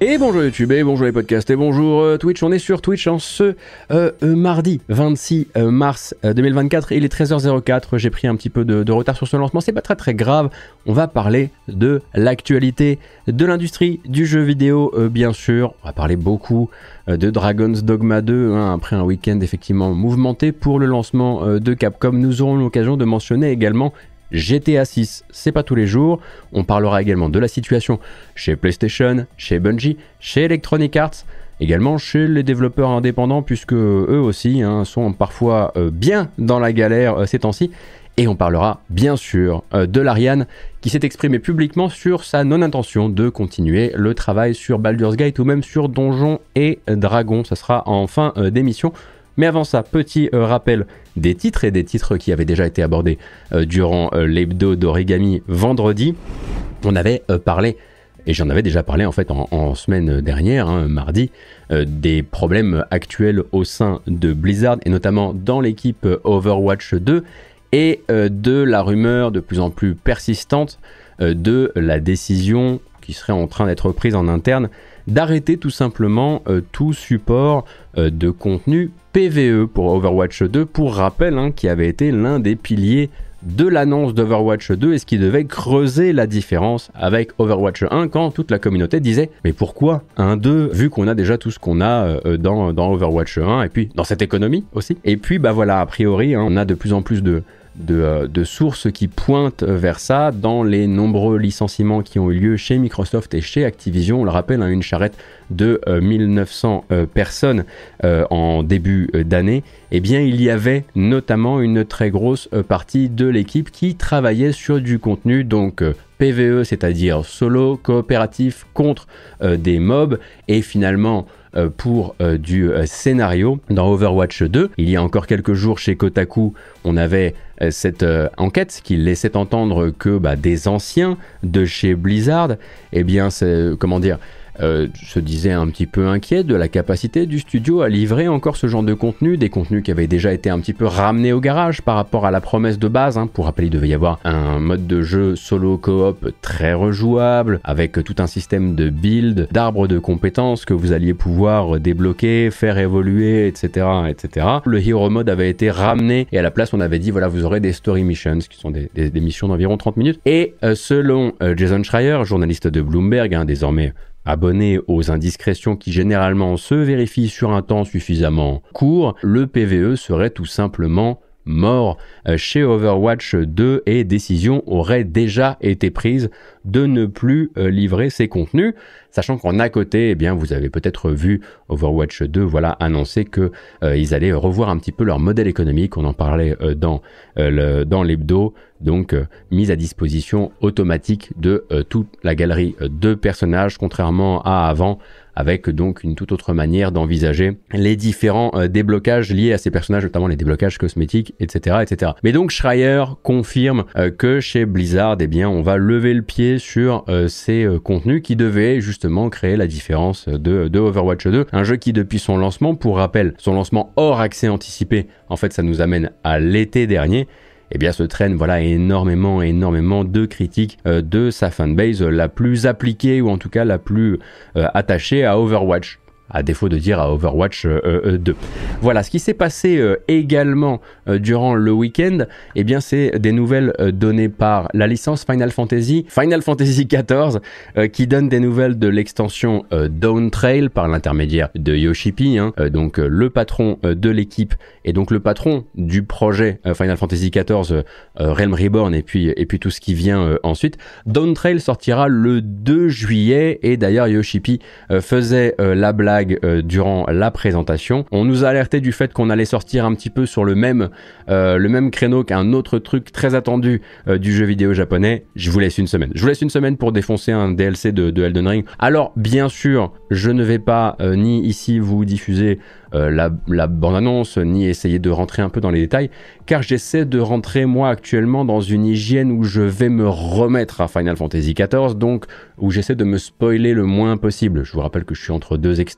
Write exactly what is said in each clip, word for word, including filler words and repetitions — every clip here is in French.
Et bonjour YouTube, et bonjour les podcasts, et bonjour euh, Twitch. On est sur Twitch en ce euh, euh, mardi vingt-six mars deux mille vingt-quatre, il est treize heures zéro quatre. J'ai pris un petit peu de, de retard sur ce lancement, c'est pas très très grave. On va parler de l'actualité de l'industrie du jeu vidéo, euh, bien sûr. On va parler beaucoup euh, de Dragon's Dogma deux, hein, après un week-end effectivement mouvementé pour le lancement euh, de Capcom. Nous aurons l'occasion de mentionner également G T A six, c'est pas tous les jours. On parlera également de la situation chez PlayStation, chez Bungie, chez Electronic Arts, également chez les développeurs indépendants, puisque eux aussi hein, sont parfois euh, bien dans la galère euh, ces temps-ci. Et on parlera bien sûr euh, de Larian, qui s'est exprimé publiquement sur sa non-intention de continuer le travail sur Baldur's Gate ou même sur Donjons et Dragons. Ça sera en fin euh, d'émission. Mais avant ça, petit euh, rappel des titres et des titres qui avaient déjà été abordés euh, durant euh, l'hebdo d'Origami vendredi. On avait euh, parlé, et j'en avais déjà parlé en fait en, en semaine dernière, hein, mardi, euh, des problèmes actuels au sein de Blizzard et notamment dans l'équipe Overwatch deux et euh, de la rumeur de plus en plus persistante euh, de la décision qui serait en train d'être prise en interne d'arrêter tout simplement euh, tout support euh, de contenu P V E pour Overwatch deux, pour rappel, hein, qui avait été l'un des piliers de l'annonce d'Overwatch deux et ce qui devait creuser la différence avec Overwatch un quand toute la communauté disait mais pourquoi un deux vu qu'on a déjà tout ce qu'on a euh, dans, dans Overwatch un et puis dans cette économie aussi. Et puis bah voilà, a priori hein, on a de plus en plus de De, euh, de sources qui pointent vers ça dans les nombreux licenciements qui ont eu lieu chez Microsoft et chez Activision. On le rappelle, hein, une charrette de euh, mille neuf cents euh, personnes euh, en début euh, d'année. Eh bien, il y avait notamment une très grosse euh, partie de l'équipe qui travaillait sur du contenu, donc euh, P V E, c'est-à-dire solo, coopératif contre euh, des mobs, et finalement Euh, pour euh, du euh, scénario dans Overwatch deux. Il y a encore quelques jours chez Kotaku, on avait euh, cette euh, enquête qui laissait entendre que bah, des anciens de chez Blizzard, eh bien, c'est, comment dire, Euh, se disait un petit peu inquiet de la capacité du studio à livrer encore ce genre de contenu, des contenus qui avaient déjà été un petit peu ramenés au garage par rapport à la promesse de base, hein. Pour rappeler, il devait y avoir un mode de jeu solo coop très rejouable, avec tout un système de build, d'arbres de compétences que vous alliez pouvoir débloquer, faire évoluer, et cetera, et cetera. Le Hero Mode avait été ramené et à la place on avait dit voilà, vous aurez des story missions qui sont des, des, des missions d'environ trente minutes. Et euh, selon euh, Jason Schreier, journaliste de Bloomberg, hein, désormais abonné aux indiscrétions qui généralement se vérifient sur un temps suffisamment court, le P V E serait tout simplement mort chez Overwatch deux et décision aurait déjà été prise de ne plus livrer ces contenus, sachant qu'en à côté, eh bien, vous avez peut-être vu Overwatch deux voilà, annoncer qu'ils euh, allaient revoir un petit peu leur modèle économique, on en parlait euh, dans, euh, le, dans l'hebdo, donc euh, mise à disposition automatique de euh, toute la galerie de personnages, contrairement à avant, avec donc une toute autre manière d'envisager les différents euh, déblocages liés à ces personnages, notamment les déblocages cosmétiques, et cetera, et cetera. Mais donc Schreier confirme euh, que chez Blizzard, eh bien, on va lever le pied sur euh, ces euh, contenus qui devaient justement créer la différence de, de Overwatch deux, un jeu qui depuis son lancement, pour rappel, son lancement hors accès anticipé, en fait, ça nous amène à l'été dernier. Eh bien, se traîne voilà énormément, énormément de critiques euh, de sa fanbase la plus appliquée ou en tout cas la plus euh, attachée à Overwatch, à défaut de dire à Overwatch euh, euh, deux. Voilà, ce qui s'est passé euh, également euh, durant le week-end, eh bien c'est des nouvelles euh, données par la licence Final Fantasy, Final Fantasy quatorze, euh, qui donne des nouvelles de l'extension euh, Dawn Trail par l'intermédiaire de Yoshi P, hein, euh, donc euh, le patron euh, de l'équipe et donc le patron du projet euh, Final Fantasy quatorze, euh, euh, Realm Reborn et puis, et puis tout ce qui vient euh, ensuite. Dawn Trail sortira le deux juillet et d'ailleurs Yoshi P euh, faisait euh, la blague Euh, durant la présentation. On nous a alerté du fait qu'on allait sortir un petit peu sur le même, euh, le même créneau qu'un autre truc très attendu euh, du jeu vidéo japonais. Je vous laisse une semaine. Je vous laisse une semaine pour défoncer un D L C de, de Elden Ring. Alors, bien sûr, je ne vais pas euh, ni ici vous diffuser euh, la, la bande-annonce, ni essayer de rentrer un peu dans les détails, car j'essaie de rentrer moi actuellement dans une hygiène où je vais me remettre à Final Fantasy quatorze, donc où j'essaie de me spoiler le moins possible. Je vous rappelle que je suis entre deux extensions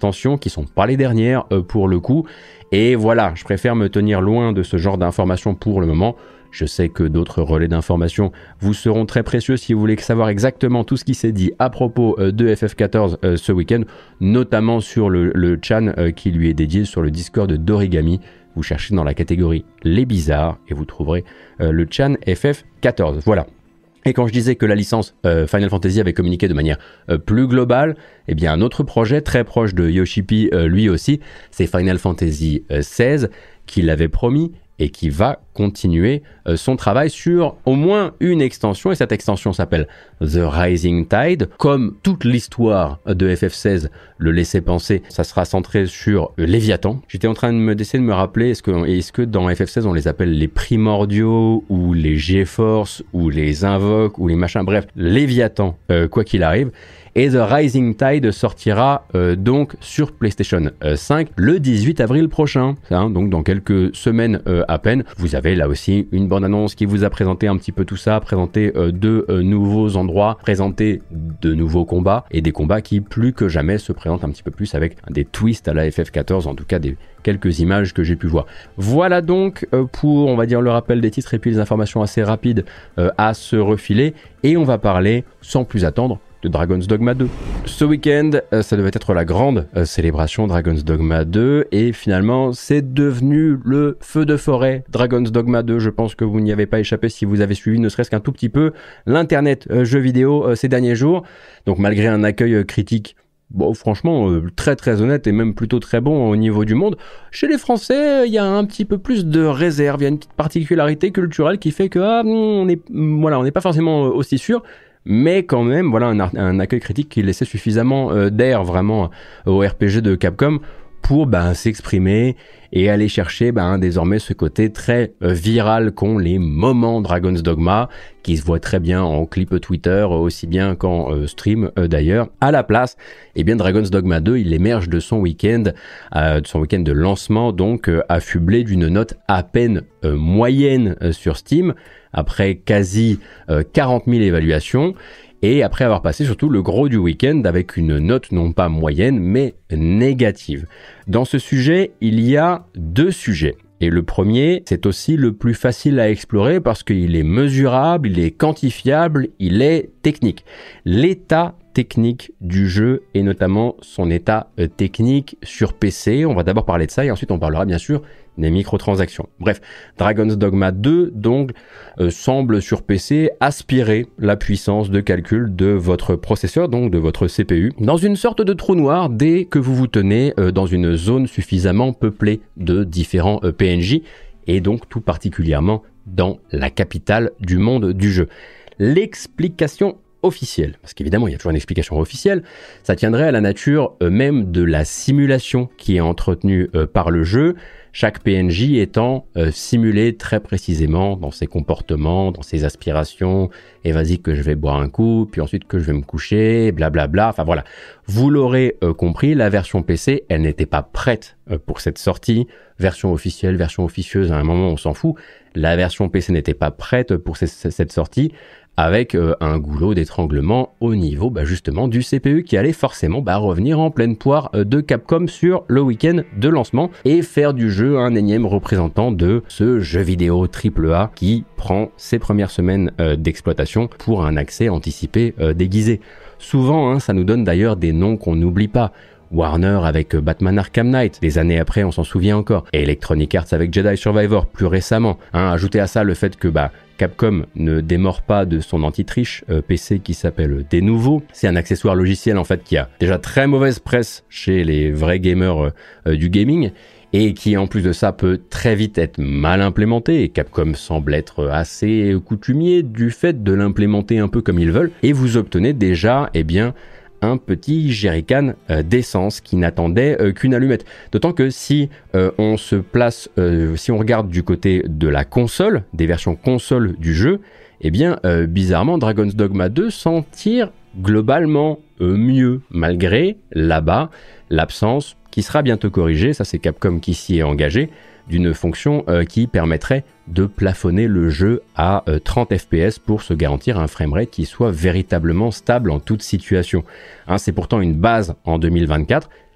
extensions qui sont pas les dernières euh, pour le coup. Et voilà, je préfère me tenir loin de ce genre d'informations pour le moment. Je sais que d'autres relais d'information vous seront très précieux si vous voulez savoir exactement tout ce qui s'est dit à propos euh, de F F quatorze euh, ce week-end, notamment sur le, le chan euh, qui lui est dédié sur le Discord d'Origami. Vous cherchez dans la catégorie Les Bizarres et vous trouverez euh, le chan F F quatorze. Voilà. Et quand je disais que la licence euh, Final Fantasy avait communiqué de manière euh, plus globale, eh bien un autre projet très proche de Yoshipi, euh, lui aussi, c'est Final Fantasy euh, seize, qui l'avait promis et qui va continuer euh, son travail sur au moins une extension, et cette extension s'appelle The Rising Tide. Comme toute l'histoire de F F seize le laissait penser, ça sera centré sur euh, Léviathan. J'étais en train de me d'essayer de me rappeler, est-ce que, est-ce que dans F F seize on les appelle les primordiaux, ou les G-Force, ou les invoques, ou les machins, bref, Léviathan, euh, quoi qu'il arrive. Et The Rising Tide sortira euh, donc sur PlayStation euh, cinq le dix-huit avril prochain, hein, donc dans quelques semaines euh, à peine. Vous avez là aussi une bande-annonce qui vous a présenté un petit peu tout ça, présenté euh, de euh, nouveaux endroits, présenté de nouveaux combats, et des combats qui plus que jamais se présentent un petit peu plus avec des twists à la F F quatorze, en tout cas des quelques images que j'ai pu voir. Voilà donc euh, pour, on va dire, le rappel des titres et puis les informations assez rapides euh, à se refiler, et on va parler sans plus attendre de Dragon's Dogma deux. Ce week-end, euh, ça devait être la grande euh, célébration Dragon's Dogma deux, et finalement c'est devenu le feu de forêt Dragon's Dogma deux. Je pense que vous n'y avez pas échappé si vous avez suivi ne serait-ce qu'un tout petit peu l'internet euh, jeux vidéo euh, ces derniers jours. Donc malgré un accueil euh, critique, bon, franchement, euh, très très honnête et même plutôt très bon au niveau du monde, chez les Français, il y a un petit peu plus de réserve, il y a une petite particularité culturelle qui fait que ah, on est, voilà, on n'est pas forcément aussi sûr. Mais quand même, voilà un, un accueil critique qui laissait suffisamment euh, d'air vraiment euh, au R P G de Capcom pour bah, s'exprimer et aller chercher bah, désormais ce côté très euh, viral qu'ont les moments Dragon's Dogma, qui se voit très bien en clip Twitter, aussi bien qu'en euh, stream euh, d'ailleurs. À la place, eh bien Dragon's Dogma deux, il émerge de son week-end, euh, de son week-end de lancement, donc euh, affublé d'une note à peine euh, moyenne euh, sur Steam, après quasi euh, quarante mille évaluations, et après avoir passé surtout le gros du week-end avec une note non pas moyenne, mais négative. Dans ce sujet, il y a deux sujets. Et le premier, c'est aussi le plus facile à explorer parce qu'il est mesurable, il est quantifiable, il est technique. L'état technique du jeu et notamment son état euh, technique sur P C. On va d'abord parler de ça et ensuite on parlera bien sûr des microtransactions. Bref, Dragon's Dogma deux donc euh, semble sur P C aspirer la puissance de calcul de votre processeur, donc de votre C P U, dans une sorte de trou noir dès que vous vous tenez euh, dans une zone suffisamment peuplée de différents euh, P N J, et donc tout particulièrement dans la capitale du monde du jeu. L'explication officielle, parce qu'évidemment il y a toujours une explication officielle, ça tiendrait à la nature euh, même de la simulation qui est entretenue euh, par le jeu, chaque P N J étant euh, simulé très précisément dans ses comportements, dans ses aspirations, et vas-y que je vais boire un coup, puis ensuite que je vais me coucher, blablabla, bla bla. Enfin voilà, vous l'aurez euh, compris, la version P C, elle n'était pas prête euh, pour cette sortie, version officielle, version officieuse, à un moment on s'en fout, la version P C n'était pas prête pour c- c- cette sortie, avec euh, un goulot d'étranglement au niveau bah, justement du C P U qui allait forcément bah, revenir en pleine poire euh, de Capcom sur le week-end de lancement et faire du jeu un énième représentant de ce jeu vidéo triple A qui prend ses premières semaines euh, d'exploitation pour un accès anticipé euh, déguisé. Souvent, hein, ça nous donne d'ailleurs des noms qu'on n'oublie pas. Warner avec Batman Arkham Knight, des années après on s'en souvient encore, et Electronic Arts avec Jedi Survivor plus récemment. Hein, ajoutez à ça le fait que bah, Capcom ne démord pas de son anti-triche euh, P C qui s'appelle Denuvo. C'est un accessoire logiciel en fait qui a déjà très mauvaise presse chez les vrais gamers euh, du gaming, et qui en plus de ça peut très vite être mal implémenté, et Capcom semble être assez coutumier du fait de l'implémenter un peu comme ils veulent, et vous obtenez déjà, eh bien, un petit jerrycan euh, d'essence qui n'attendait euh, qu'une allumette. D'autant que si euh, on se place, euh, si on regarde du côté de la console, des versions console du jeu, eh bien, euh, bizarrement, Dragon's Dogma deux s'en tire globalement euh, mieux, malgré, là-bas, l'absence, qui sera bientôt corrigée, ça c'est Capcom qui s'y est engagé, d'une fonction euh, qui permettrait de plafonner le jeu à euh, trente F P S pour se garantir un framerate qui soit véritablement stable en toute situation. Hein, c'est pourtant une base en deux mille vingt-quatre,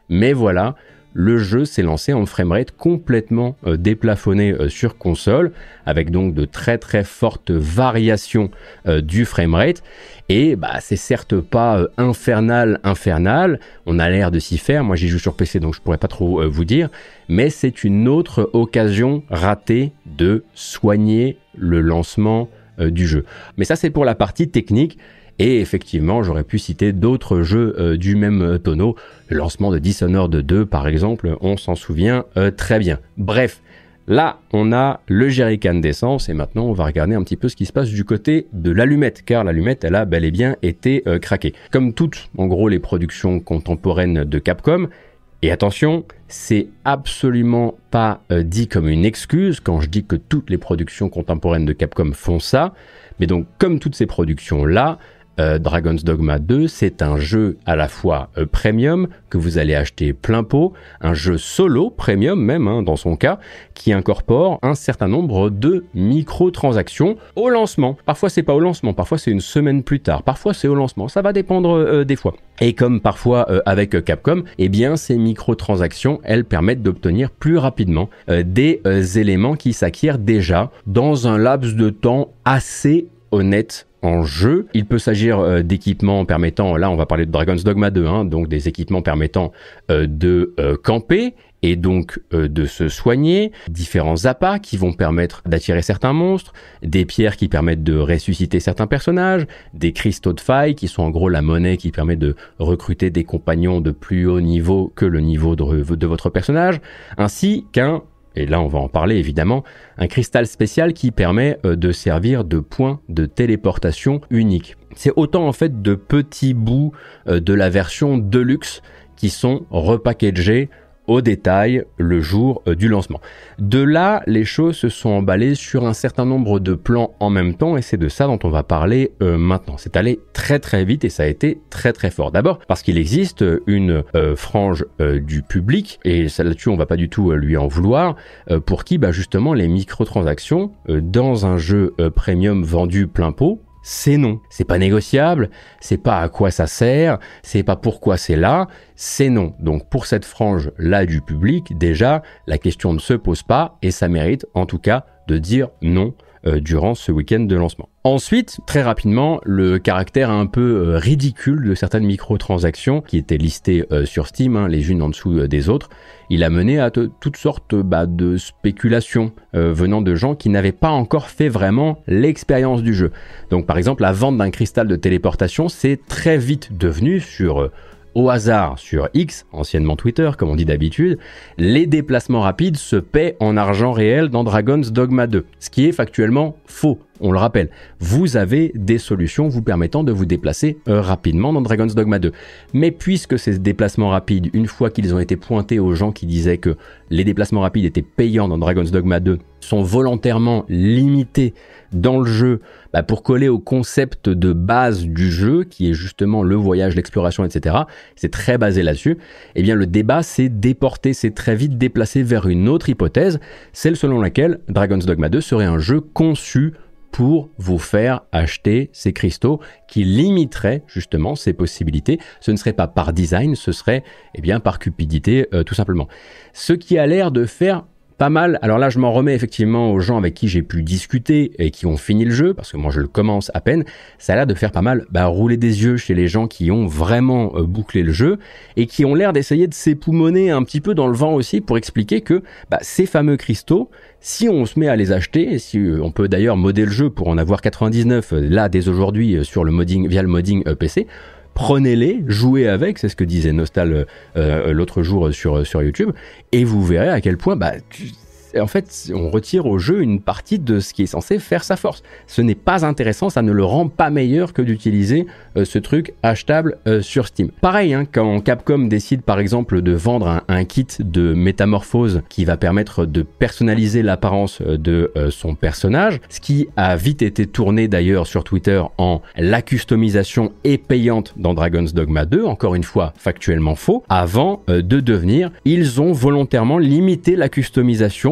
mais voilà, le jeu s'est lancé en framerate complètement euh, déplafonné euh, sur console, avec donc de très très fortes variations euh, du framerate. Et bah c'est certes pas euh, infernal infernal, on a l'air de s'y faire, moi j'y joue sur P C donc je pourrais pas trop euh, vous dire, mais c'est une autre occasion ratée de soigner le lancement euh, du jeu. Mais ça c'est pour la partie technique. Et effectivement, j'aurais pu citer d'autres jeux euh, du même euh, tonneau. Le lancement de Dishonored deux, par exemple, on s'en souvient euh, très bien. Bref, là, on a le jerrycan d'essence et maintenant, on va regarder un petit peu ce qui se passe du côté de l'allumette, car l'allumette, elle a bel et bien été euh, craquée. Comme toutes, en gros, les productions contemporaines de Capcom, et attention, c'est absolument pas euh, dit comme une excuse quand je dis que toutes les productions contemporaines de Capcom font ça, mais donc, comme toutes ces productions-là, Euh, Dragon's Dogma deux, c'est un jeu à la fois euh, premium que vous allez acheter plein pot, un jeu solo premium même hein, dans son cas, qui incorpore un certain nombre de microtransactions au lancement. Parfois c'est pas au lancement, parfois c'est une semaine plus tard, parfois c'est au lancement, ça va dépendre euh, des fois. Et comme parfois euh, avec euh, Capcom, eh bien ces microtransactions, elles permettent d'obtenir plus rapidement euh, des euh, éléments qui s'acquièrent déjà dans un laps de temps assez honnête en jeu. Il peut s'agir euh, d'équipements permettant, là on va parler de Dragon's Dogma deux, hein, donc des équipements permettant euh, de euh, camper et donc euh, de se soigner, différents appâts qui vont permettre d'attirer certains monstres, des pierres qui permettent de ressusciter certains personnages, des cristaux de faille qui sont en gros la monnaie qui permet de recruter des compagnons de plus haut niveau que le niveau de, de votre personnage, ainsi qu'un, et là on va en parler évidemment, un cristal spécial qui permet euh, de servir de point de téléportation unique. C'est autant en fait de petits bouts euh, de la version Deluxe qui sont repackagés au détail le jour euh, du lancement. De là, les choses se sont emballées sur un certain nombre de plans en même temps et c'est de ça dont on va parler euh, maintenant. C'est allé très très vite et ça a été très très fort. D'abord parce qu'il existe une euh, frange euh, du public et ça, là-dessus on va pas du tout euh, lui en vouloir euh, pour qui bah, justement les microtransactions euh, dans un jeu euh, premium vendu plein pot, c'est non. C'est pas négociable, c'est pas à quoi ça sert, c'est pas pourquoi c'est là, c'est non. Donc pour cette frange-là du public, déjà, la question ne se pose pas et ça mérite en tout cas de dire non euh, durant ce week-end de lancement. Ensuite, très rapidement, le caractère un peu euh, ridicule de certaines microtransactions qui étaient listées euh, sur Steam, hein, les unes en dessous euh, des autres, il a mené à t- toutes sortes bah, de spéculations euh, venant de gens qui n'avaient pas encore fait vraiment l'expérience du jeu. Donc par exemple, la vente d'un cristal de téléportation, c'est très vite devenu sur... Euh, au hasard sur X, anciennement Twitter comme on dit d'habitude, les déplacements rapides se paient en argent réel dans Dragon's Dogma deux, ce qui est factuellement faux. On le rappelle, vous avez des solutions vous permettant de vous déplacer euh, rapidement dans Dragon's Dogma deux. Mais puisque ces déplacements rapides, une fois qu'ils ont été pointés aux gens qui disaient que les déplacements rapides étaient payants dans Dragon's Dogma deux, sont volontairement limités dans le jeu bah, pour coller au concept de base du jeu, qui est justement le voyage, l'exploration, et cetera. C'est très basé là-dessus. Eh bien, le débat s'est déporté, s'est très vite déplacé vers une autre hypothèse, celle selon laquelle Dragon's Dogma deux serait un jeu conçu pour vous faire acheter ces cristaux qui limiteraient justement ces possibilités. Ce ne serait pas par design, ce serait eh bien par cupidité euh, tout simplement. Ce qui a l'air de faire pas mal, alors là je m'en remets effectivement aux gens avec qui j'ai pu discuter et qui ont fini le jeu, parce que moi je le commence à peine, ça a l'air de faire pas mal bah, rouler des yeux chez les gens qui ont vraiment euh, bouclé le jeu et qui ont l'air d'essayer de s'époumoner un petit peu dans le vent aussi pour expliquer que bah, ces fameux cristaux, si on se met à les acheter, et si euh, on peut d'ailleurs modder le jeu pour en avoir quatre-vingt-dix-neuf euh, là dès aujourd'hui euh, sur le modding, via le modding euh, P C, prenez-les, jouez avec, c'est ce que disait Nostal euh, l'autre jour sur, sur YouTube, et vous verrez à quel point, bah, tu, en fait, on retire au jeu une partie de ce qui est censé faire sa force. Ce n'est pas intéressant, ça ne le rend pas meilleur que d'utiliser euh, ce truc achetable euh, sur Steam. Pareil, hein, quand Capcom décide par exemple de vendre un, un kit de métamorphose qui va permettre de personnaliser l'apparence de euh, son personnage, ce qui a vite été tourné d'ailleurs sur Twitter en la customisation est payante dans Dragon's Dogma deux, encore une fois factuellement faux, avant euh, de devenir, ils ont volontairement limité la customisation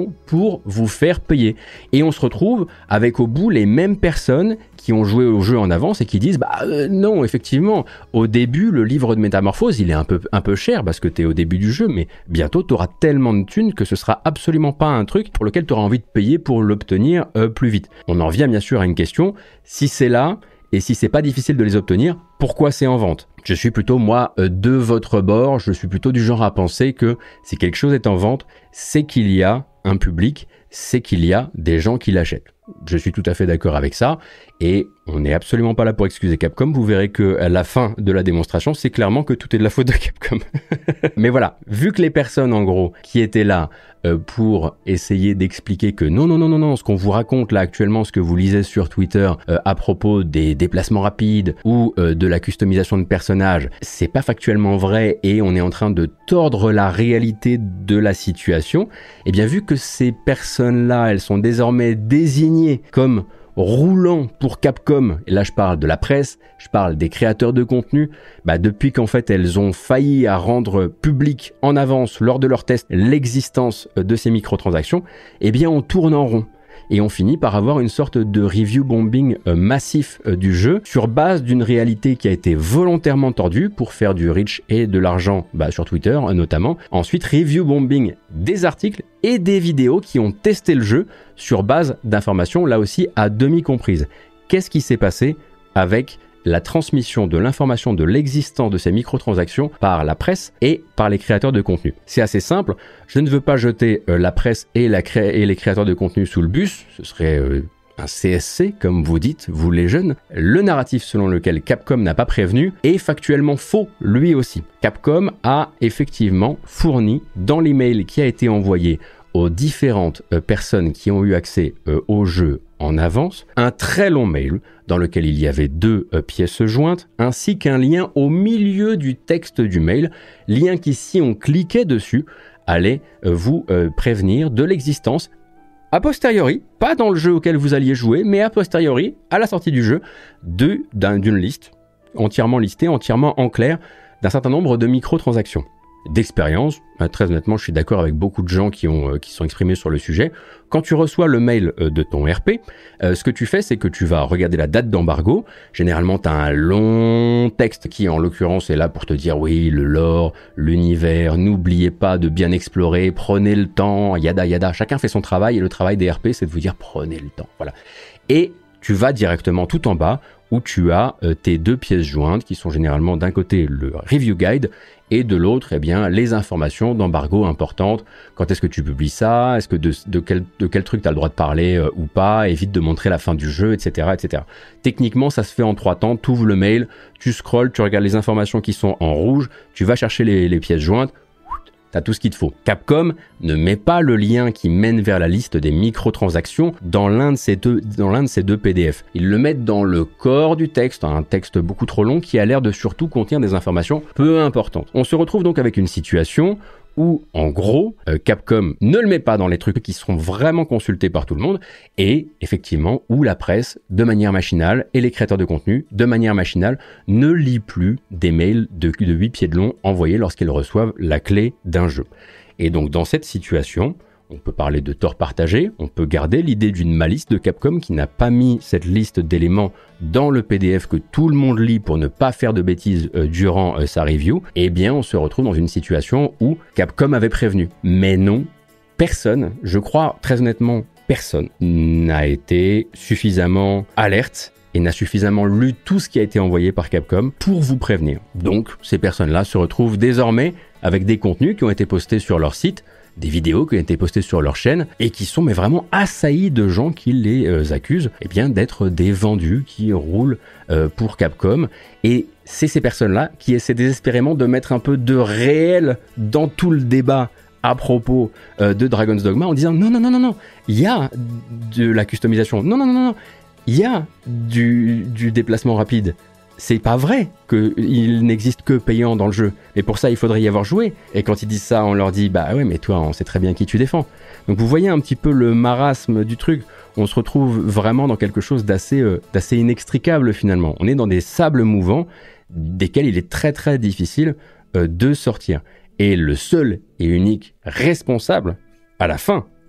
d'informations pour vous faire payer. Et on se retrouve avec au bout les mêmes personnes qui ont joué au jeu en avance et qui disent bah euh, non, effectivement, au début, le livre de Métamorphose, il est un peu, un peu cher parce que tu es au début du jeu, mais bientôt, tu auras tellement de thunes que ce sera absolument pas un truc pour lequel tu auras envie de payer pour l'obtenir euh, plus vite. On en revient bien sûr à une question, si c'est là, et si c'est pas difficile de les obtenir, pourquoi c'est en vente ? Je suis plutôt, moi, euh, de votre bord, je suis plutôt du genre à penser que si quelque chose est en vente, c'est qu'il y a un public, c'est qu'il y a des gens qui l'achètent. Je suis tout à fait d'accord avec ça, et on n'est absolument pas là pour excuser Capcom. Vous verrez que à la fin de la démonstration, c'est clairement que tout est de la faute de Capcom. Mais voilà, vu que les personnes, en gros, qui étaient là euh, pour essayer d'expliquer que non, non, non, non, non, ce qu'on vous raconte là actuellement, ce que vous lisez sur Twitter euh, à propos des déplacements rapides ou euh, de la customisation de personnages, c'est pas factuellement vrai et on est en train de tordre la réalité de la situation, et bien vu que ces personnes-là, elles sont désormais désignées comme roulant pour Capcom, et là je parle de la presse, je parle des créateurs de contenu, bah depuis qu'en fait elles ont failli à rendre public en avance lors de leur test l'existence de ces microtransactions, eh bien on tourne en rond. Et on finit par avoir une sorte de review bombing euh, massif euh, du jeu sur base d'une réalité qui a été volontairement tordue pour faire du reach et de l'argent bah, sur Twitter euh, notamment. Ensuite, review bombing des articles et des vidéos qui ont testé le jeu sur base d'informations là aussi à demi comprises. Qu'est-ce qui s'est passé avec la transmission de l'information de l'existence de ces microtransactions par la presse et par les créateurs de contenu? C'est assez simple, je ne veux pas jeter euh, la presse et, la cré- et les créateurs de contenu sous le bus, ce serait euh, un C S C comme vous dites, vous les jeunes. Le narratif selon lequel Capcom n'a pas prévenu est factuellement faux lui aussi. Capcom a effectivement fourni dans l'email qui a été envoyé aux différentes euh, personnes qui ont eu accès euh, au jeu en avance, un très long mail dans lequel il y avait deux euh, pièces jointes, ainsi qu'un lien au milieu du texte du mail, lien qui, si on cliquait dessus, allait euh, vous euh, prévenir de l'existence, a posteriori, pas dans le jeu auquel vous alliez jouer, mais a posteriori, à la sortie du jeu, de, d'un, d'une liste, entièrement listée, entièrement en clair, d'un certain nombre de microtransactions. D'expérience, très honnêtement, je suis d'accord avec beaucoup de gens qui ont, qui sont exprimés sur le sujet. Quand tu reçois le mail de ton R P, euh, ce que tu fais, c'est que tu vas regarder la date d'embargo. Généralement, tu as un long texte qui, en l'occurrence, est là pour te dire oui, le lore, l'univers, n'oubliez pas de bien explorer, prenez le temps, yada yada. Chacun fait son travail et le travail des R P, c'est de vous dire prenez le temps. Voilà. Et tu vas directement tout en bas où tu as euh, tes deux pièces jointes qui sont généralement d'un côté le review guide et de l'autre, eh bien, les informations d'embargo importantes. Quand est-ce que tu publies ça? Est-ce que de, de, quel, de quel truc tu as le droit de parler euh, ou pas? Évite de montrer la fin du jeu, et cetera, et cetera. Techniquement, ça se fait en trois temps. Tu ouvres le mail, tu scrolles, tu regardes les informations qui sont en rouge, tu vas chercher les, les pièces jointes, t'as tout ce qu'il te faut. Capcom ne met pas le lien qui mène vers la liste des microtransactions dans l'un de ces deux, dans l'un de ces deux P D F. Ils le mettent dans le corps du texte, un texte beaucoup trop long qui a l'air de surtout contenir des informations peu importantes. On se retrouve donc avec une situation où, en gros, euh, Capcom ne le met pas dans les trucs qui seront vraiment consultés par tout le monde, et effectivement, où la presse, de manière machinale, et les créateurs de contenu, de manière machinale, ne lit plus des mails de, de huit pieds de long envoyés lorsqu'ils reçoivent la clé d'un jeu. Et donc, dans cette situation, on peut parler de tort partagé, on peut garder l'idée d'une malice de Capcom qui n'a pas mis cette liste d'éléments dans le P D F que tout le monde lit pour ne pas faire de bêtises euh, durant euh, sa review. Eh bien, on se retrouve dans une situation où Capcom avait prévenu. Mais non, personne, je crois très honnêtement, personne n'a été suffisamment alerte et n'a suffisamment lu tout ce qui a été envoyé par Capcom pour vous prévenir. Donc, ces personnes-là se retrouvent désormais avec des contenus qui ont été postés sur leur site, des vidéos qui ont été postées sur leur chaîne et qui sont mais vraiment assaillis de gens qui les euh, accusent eh bien, d'être des vendus qui roulent euh, pour Capcom. Et c'est ces personnes-là qui essaient désespérément de mettre un peu de réel dans tout le débat à propos euh, de Dragon's Dogma en disant non, non, non, non, non, il y a de la customisation, non, non, non, non, il y a du, du déplacement rapide. C'est pas vrai qu'il n'existe que payant dans le jeu. Et pour ça, il faudrait y avoir joué. Et quand ils disent ça, on leur dit « Bah ouais, mais toi, on sait très bien qui tu défends. » Donc vous voyez un petit peu le marasme du truc. On se retrouve vraiment dans quelque chose d'assez, euh, d'assez inextricable finalement. On est dans des sables mouvants desquels il est très très difficile euh, de sortir. Et le seul et unique responsable, à la fin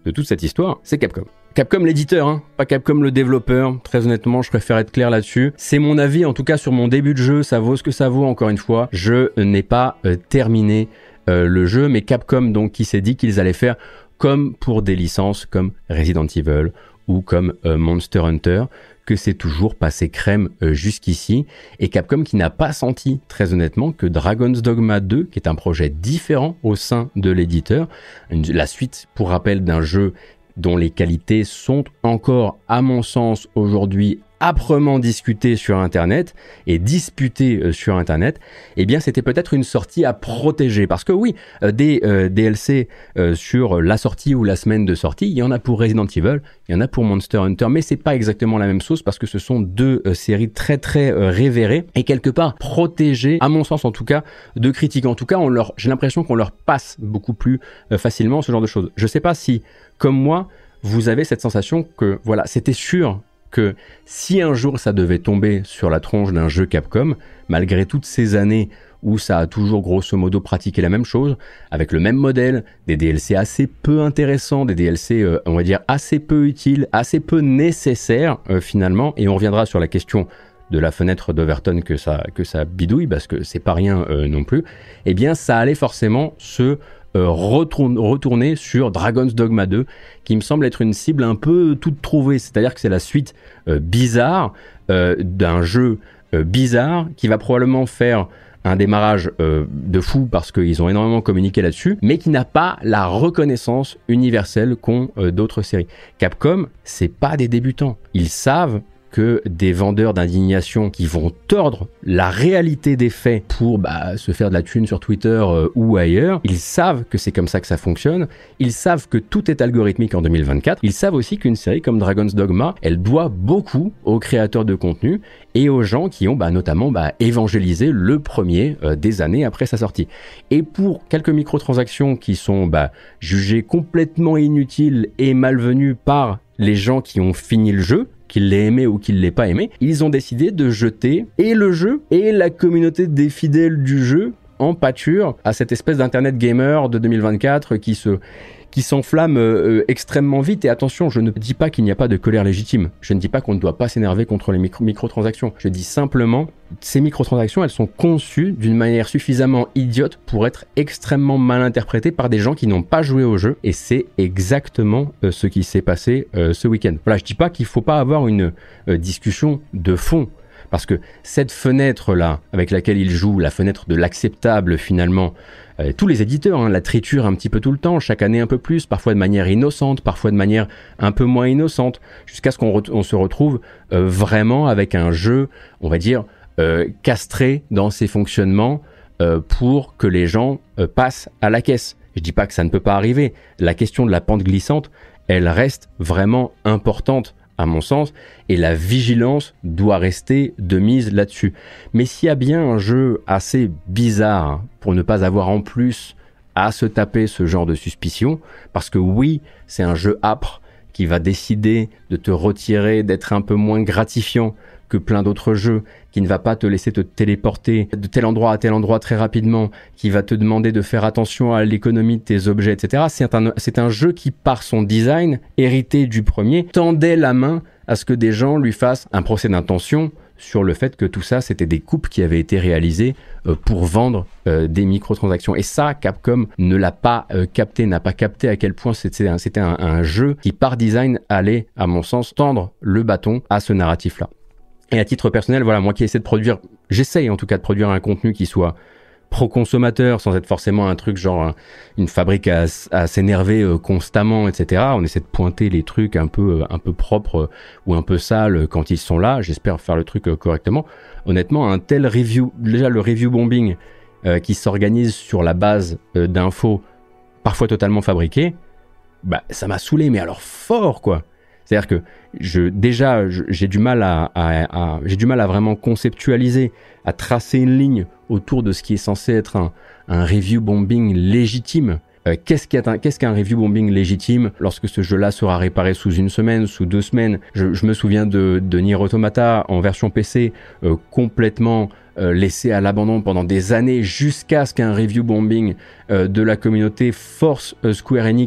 de toute cette histoire, c'est Capcom. Capcom l'éditeur, hein, pas Capcom le développeur. Très honnêtement, je préfère être clair là-dessus. C'est mon avis, en tout cas sur mon début de jeu, ça vaut ce que ça vaut, encore une fois. Je n'ai pas euh, terminé euh, le jeu, mais Capcom donc qui s'est dit qu'ils allaient faire comme pour des licences comme Resident Evil ou comme euh, Monster Hunter, que c'est toujours passé crème euh, jusqu'ici, et Capcom qui n'a pas senti, très honnêtement, que Dragon's Dogma deux, qui est un projet différent au sein de l'éditeur, une, la suite, pour rappel, d'un jeu dont les qualités sont encore, à mon sens, aujourd'hui âprement discutées sur Internet et disputées euh, sur Internet, eh bien c'était peut-être une sortie à protéger. Parce que oui, euh, des euh, D L C euh, sur la sortie ou la semaine de sortie, il y en a pour Resident Evil, il y en a pour Monster Hunter, mais c'est pas exactement la même chose parce que ce sont deux euh, séries très très euh, révérées et quelque part protégées, à mon sens en tout cas, de critiques. En tout cas, on leur, j'ai l'impression qu'on leur passe beaucoup plus euh, facilement ce genre de choses. Je sais pas si, comme moi, vous avez cette sensation que voilà, c'était sûr que si un jour ça devait tomber sur la tronche d'un jeu Capcom, malgré toutes ces années où ça a toujours grosso modo pratiqué la même chose, avec le même modèle, des D L C assez peu intéressants, des D L C euh, on va dire assez peu utiles, assez peu nécessaires euh, finalement, et on reviendra sur la question de la fenêtre d'Overton que ça, que ça bidouille, parce que c'est pas rien euh, non plus, eh bien ça allait forcément se Euh, retourne, retourner sur Dragon's Dogma deux, qui me semble être une cible un peu toute trouvée, c'est-à-dire que c'est la suite euh, bizarre euh, d'un jeu euh, bizarre qui va probablement faire un démarrage euh, de fou parce qu'ils ont énormément communiqué là-dessus, mais qui n'a pas la reconnaissance universelle qu'ont euh, d'autres séries. Capcom, c'est pas des débutants, ils savent que des vendeurs d'indignation qui vont tordre la réalité des faits pour bah, se faire de la thune sur Twitter euh, ou ailleurs, ils savent que c'est comme ça que ça fonctionne, ils savent que tout est algorithmique en deux mille vingt-quatre, ils savent aussi qu'une série comme Dragon's Dogma, elle doit beaucoup aux créateurs de contenu et aux gens qui ont bah, notamment bah, évangélisé le premier euh, des années après sa sortie. Et pour quelques microtransactions qui sont bah, jugées complètement inutiles et malvenues par les gens qui ont fini le jeu, qu'ils l'aient aimé ou qu'ils l'aient pas aimé, ils ont décidé de jeter et le jeu et la communauté des fidèles du jeu en pâture à cette espèce d'internet gamer de deux mille vingt-quatre qui se qui s'enflamme euh, extrêmement vite. Et attention, je ne dis pas qu'il n'y a pas de colère légitime. Je ne dis pas qu'on ne doit pas s'énerver contre les micro- microtransactions. Je dis simplement, ces microtransactions, elles sont conçues d'une manière suffisamment idiote pour être extrêmement mal interprétées par des gens qui n'ont pas joué au jeu. Et c'est exactement euh, ce qui s'est passé euh, ce week-end. Voilà, je dis pas qu'il faut pas avoir une euh, discussion de fond. Parce que cette fenêtre-là, avec laquelle il joue, la fenêtre de l'acceptable finalement, euh, tous les éditeurs hein, la triturent un petit peu tout le temps, chaque année un peu plus, parfois de manière innocente, parfois de manière un peu moins innocente, jusqu'à ce qu'on re- on se retrouve euh, vraiment avec un jeu, on va dire, euh, castré dans ses fonctionnements euh, pour que les gens euh, passent à la caisse. Je dis pas que ça ne peut pas arriver. La question de la pente glissante, elle reste vraiment importante à mon sens, et la vigilance doit rester de mise là-dessus. Mais s'il y a bien un jeu assez bizarre, hein, pour ne pas avoir en plus à se taper ce genre de suspicion, parce que oui, c'est un jeu âpre qui va décider de te retirer, d'être un peu moins gratifiant que plein d'autres jeux, qui ne va pas te laisser te téléporter de tel endroit à tel endroit très rapidement, qui va te demander de faire attention à l'économie de tes objets, et cetera. C'est un, c'est un jeu qui, par son design, hérité du premier, tendait la main à ce que des gens lui fassent un procès d'intention sur le fait que tout ça, c'était des coupes qui avaient été réalisées euh, pour vendre euh, des microtransactions. Et ça, Capcom ne l'a pas euh, capté, n'a pas capté à quel point c'était un, c'était un, un jeu qui, par design, allait, à mon sens, tendre le bâton à ce narratif-là. Et à titre personnel, voilà, moi qui essaie de produire, j'essaye en tout cas de produire un contenu qui soit pro-consommateur, sans être forcément un truc genre un, une fabrique à, à s'énerver euh, constamment, et cetera. On essaie de pointer les trucs un peu, euh, un peu propres euh, ou un peu sales quand ils sont là. J'espère faire le truc euh, correctement. Honnêtement, un tel review, déjà le review bombing euh, qui s'organise sur la base euh, d'infos parfois totalement fabriquées, bah ça m'a saoulé, mais alors fort quoi. C'est-à-dire que je, déjà, je, j'ai du mal à, à, à, j'ai du mal à vraiment conceptualiser, à tracer une ligne autour de ce qui est censé être un, un review bombing légitime. Euh, qu'est-ce, qu'est un, qu'est-ce qu'un review bombing légitime lorsque ce jeu-là sera réparé sous une semaine, sous deux semaines? Je, je me souviens de, de Nier Automata en version P C, euh, complètement euh, laissé à l'abandon pendant des années jusqu'à ce qu'un review bombing euh, de la communauté force euh, Square Enix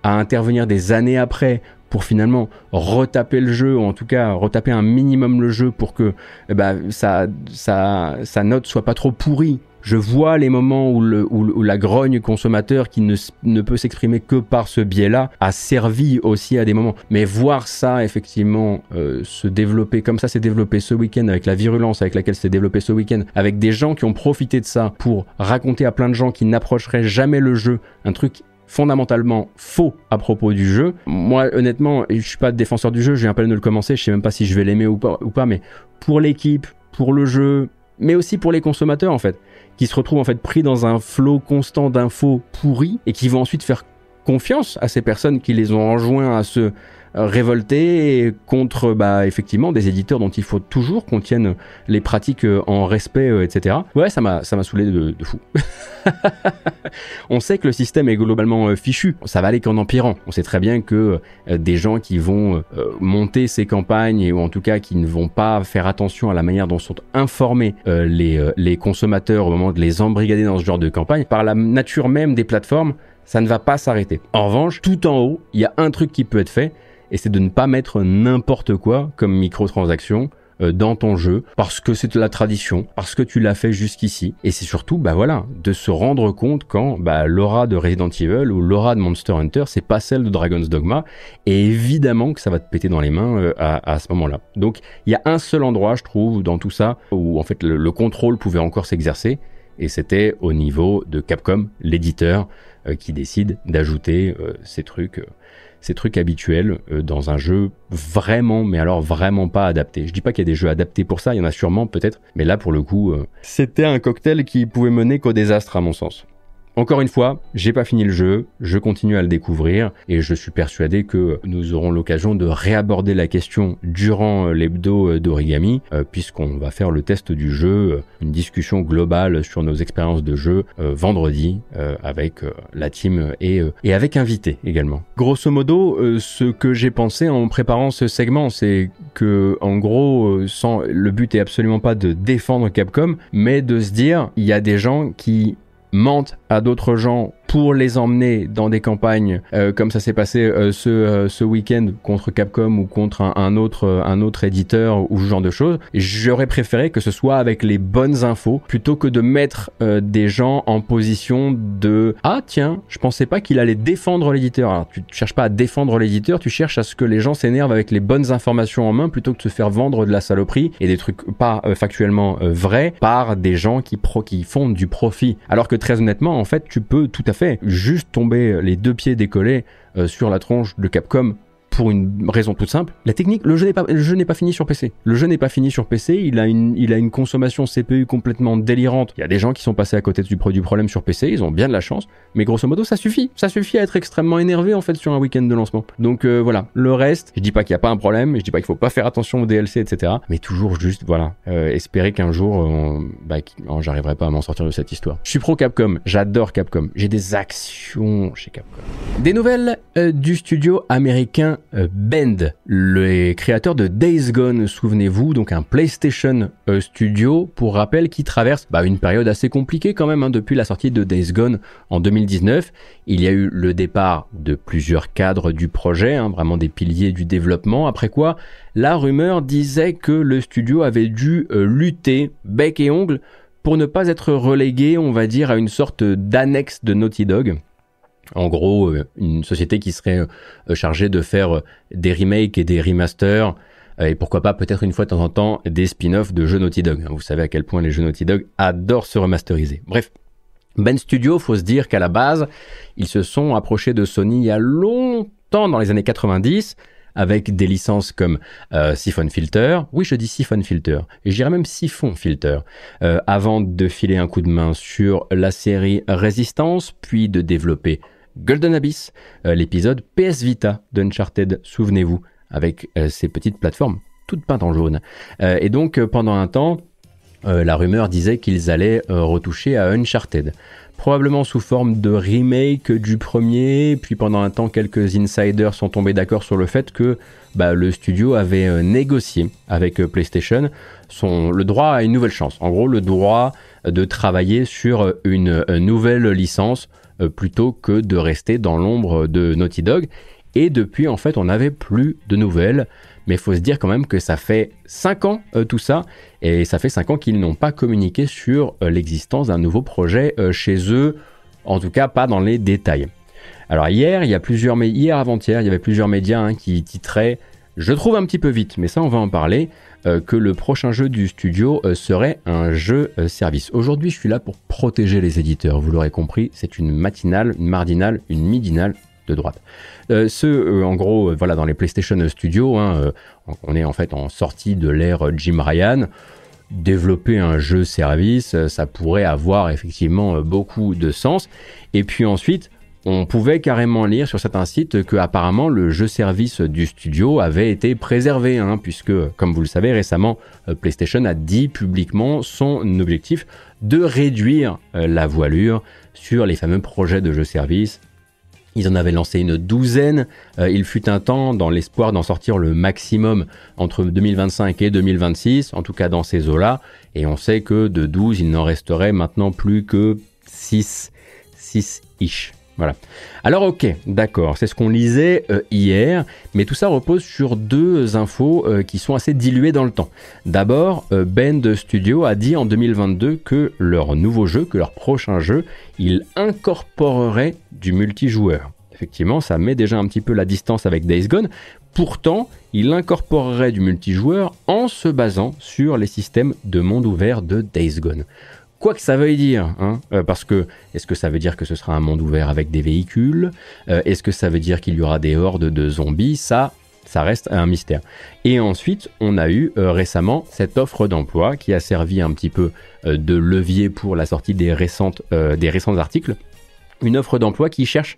à intervenir des années après pour finalement retaper le jeu, ou en tout cas retaper un minimum le jeu pour que eh ben, sa, sa, sa note soit pas trop pourrie. Je vois les moments où, le, où, où la grogne consommateur qui ne, ne peut s'exprimer que par ce biais-là a servi aussi à des moments. Mais voir ça effectivement euh, se développer comme ça s'est développé ce week-end, avec la virulence avec laquelle c'est développé ce week-end, avec des gens qui ont profité de ça pour raconter à plein de gens qui n'approcheraient jamais le jeu un truc fondamentalement faux à propos du jeu. Moi, honnêtement, je suis pas défenseur du jeu, je viens à peine de le commencer, je sais même pas si je vais l'aimer ou pas, ou pas, mais pour l'équipe, pour le jeu, mais aussi pour les consommateurs en fait, qui se retrouvent en fait pris dans un flot constant d'infos pourries et qui vont ensuite faire confiance à ces personnes qui les ont enjoints à se révolter contre bah, effectivement des éditeurs dont il faut toujours qu'on tienne les pratiques en respect, euh, et cetera. Ouais, ça m'a, ça m'a saoulé de, de fou. On sait que le système est globalement euh, fichu, ça va aller qu'en empirant. On sait très bien que euh, des gens qui vont euh, monter ces campagnes, et, ou en tout cas qui ne vont pas faire attention à la manière dont sont informés euh, les, euh, les consommateurs au moment de les embrigader dans ce genre de campagne, par la nature même des plateformes, ça ne va pas s'arrêter. En revanche, tout en haut, il y a un truc qui peut être fait, et c'est de ne pas mettre n'importe quoi comme microtransaction euh, dans ton jeu, parce que c'est de la tradition, parce que tu l'as fait jusqu'ici. Et c'est surtout, bah voilà, de se rendre compte quand bah, l'aura de Resident Evil ou l'aura de Monster Hunter, c'est pas celle de Dragon's Dogma, et évidemment que ça va te péter dans les mains euh, à, à ce moment-là. Donc il y a un seul endroit, je trouve, dans tout ça, où en fait le, le contrôle pouvait encore s'exercer, et c'était au niveau de Capcom, l'éditeur, euh, qui décide d'ajouter euh, ces trucs... Euh, ces trucs habituels euh, dans un jeu vraiment, mais alors vraiment pas adapté. Je dis pas qu'il y a des jeux adaptés pour ça, il y en a sûrement peut-être, mais là pour le coup, euh, c'était un cocktail qui pouvait mener qu'au désastre à mon sens. Encore une fois, j'ai pas fini le jeu, je continue à le découvrir et je suis persuadé que nous aurons l'occasion de réaborder la question durant l'hebdo d'Origami, euh, puisqu'on va faire le test du jeu, euh, une discussion globale sur nos expériences de jeu euh, vendredi euh, avec euh, la team et, euh, et avec invité également. Grosso modo, euh, ce que j'ai pensé en préparant ce segment, c'est que en gros, euh, sans, le but est absolument pas de défendre Capcom, mais de se dire, il y a des gens qui mentent à d'autres gens pour les emmener dans des campagnes euh, comme ça s'est passé euh, ce, euh, ce week-end contre Capcom ou contre un, un, autre, euh, un autre éditeur ou ce genre de choses. J'aurais préféré que ce soit avec les bonnes infos plutôt que de mettre euh, des gens en position de « Ah tiens, je pensais pas qu'il allait défendre l'éditeur ». Alors tu cherches pas à défendre l'éditeur, tu cherches à ce que les gens s'énervent avec les bonnes informations en main plutôt que de se faire vendre de la saloperie et des trucs pas euh, factuellement euh, vrais par des gens qui, pro, qui font du profit. Alors que très honnêtement, en fait, tu peux tout à fait juste tomber les deux pieds décollés euh, sur la tronche de Capcom pour une raison toute simple. La technique, le jeu n'est pas, le jeu n'est pas fini sur P C. Le jeu n'est pas fini sur P C, il a une, il a une consommation C P U complètement délirante. Il y a des gens qui sont passés à côté du, du problème sur P C, ils ont bien de la chance, mais grosso modo, ça suffit. Ça suffit à être extrêmement énervé, en fait, sur un week-end de lancement. Donc, euh, voilà. Le reste, je dis pas qu'il n'y a pas un problème, je dis pas qu'il faut pas faire attention aux D L C, et cetera. Mais toujours juste, voilà, euh, espérer qu'un jour, on, bah, oh, j'arriverai pas à m'en sortir de cette histoire. Je suis pro Capcom, j'adore Capcom. J'ai des actions chez Capcom. Des nouvelles euh, du studio américain euh, Bend, les créateurs de Days Gone, souvenez-vous, donc un PlayStation euh, studio, pour rappel, qui traverse bah, une période assez compliquée quand même, hein, depuis la sortie de Days Gone en deux mille dix-neuf. Il y a eu le départ de plusieurs cadres du projet, hein, vraiment des piliers du développement, après quoi la rumeur disait que le studio avait dû euh, lutter bec et ongle pour ne pas être relégué, on va dire, à une sorte d'annexe de Naughty Dog. En gros, une société qui serait chargée de faire des remakes et des remasters, et pourquoi pas peut-être une fois de temps en temps des spin-offs de jeux Naughty Dog. Vous savez à quel point les jeux Naughty Dog adorent se remasteriser. Bref, Ben Studio, faut se dire qu'à la base, ils se sont approchés de Sony il y a longtemps, dans les années quatre-vingt-dix, avec des licences comme euh, Siphon Filter, oui je dis Siphon Filter, et je dirais même Siphon Filter, euh, avant de filer un coup de main sur la série Resistance, puis de développer Golden Abyss, euh, l'épisode P S Vita d'Uncharted, souvenez-vous, avec euh, ces petites plateformes toutes peintes en jaune. Euh, et donc euh, pendant un temps, euh, la rumeur disait qu'ils allaient euh, retoucher à Uncharted. Probablement sous forme de remake du premier, puis pendant un temps, quelques insiders sont tombés d'accord sur le fait que bah, le studio avait euh, négocié avec euh, PlayStation son, le droit à une nouvelle chance. En gros, le droit de travailler sur une, une nouvelle licence euh, plutôt que de rester dans l'ombre de Naughty Dog. Et depuis, en fait, on n'avait plus de nouvelles. Mais il faut se dire quand même que ça fait cinq ans euh, tout ça, et ça fait cinq ans qu'ils n'ont pas communiqué sur euh, l'existence d'un nouveau projet euh, chez eux, en tout cas pas dans les détails. Alors hier, il y a plusieurs, hier avant-hier, il y avait plusieurs médias hein, qui titraient, je trouve un petit peu vite, mais ça on va en parler, euh, que le prochain jeu du studio euh, serait un jeu euh, service. Aujourd'hui, je suis là pour protéger les éditeurs, vous l'aurez compris, c'est une matinale, une mardinale, une midinale de droite. Euh, ce, euh, en gros, euh, voilà, dans les PlayStation Studios, hein, euh, on est en fait en sortie de l'ère Jim Ryan. Développer un jeu service, euh, ça pourrait avoir effectivement euh, beaucoup de sens. Et puis ensuite, on pouvait carrément lire sur certains sites que apparemment le jeu service du studio avait été préservé, hein, puisque, comme vous le savez, récemment, euh, PlayStation a dit publiquement son objectif de réduire euh, la voilure sur les fameux projets de jeu service. Ils en avaient lancé une douzaine, euh, il fut un temps dans l'espoir d'en sortir le maximum entre deux mille vingt-cinq et deux mille vingt-six, en tout cas dans ces eaux-là, et on sait que de douze, il n'en resterait maintenant plus que six, six-ish. Voilà. Alors ok, d'accord, c'est ce qu'on lisait euh, hier, mais tout ça repose sur deux infos euh, qui sont assez diluées dans le temps. D'abord, euh, Bend Studio a dit en deux mille vingt-deux que leur nouveau jeu, que leur prochain jeu, il incorporerait du multijoueur. Effectivement, ça met déjà un petit peu la distance avec Days Gone. Pourtant, il incorporerait du multijoueur en se basant sur les systèmes de monde ouvert de Days Gone. Quoi que ça veuille dire, hein, euh, parce que est-ce que ça veut dire que ce sera un monde ouvert avec des véhicules, euh, est-ce que ça veut dire qu'il y aura des hordes de zombies, ça, ça reste un mystère. Et ensuite, on a eu euh, récemment cette offre d'emploi qui a servi un petit peu euh, de levier pour la sortie des, récentes, euh, des récents articles, une offre d'emploi qui cherche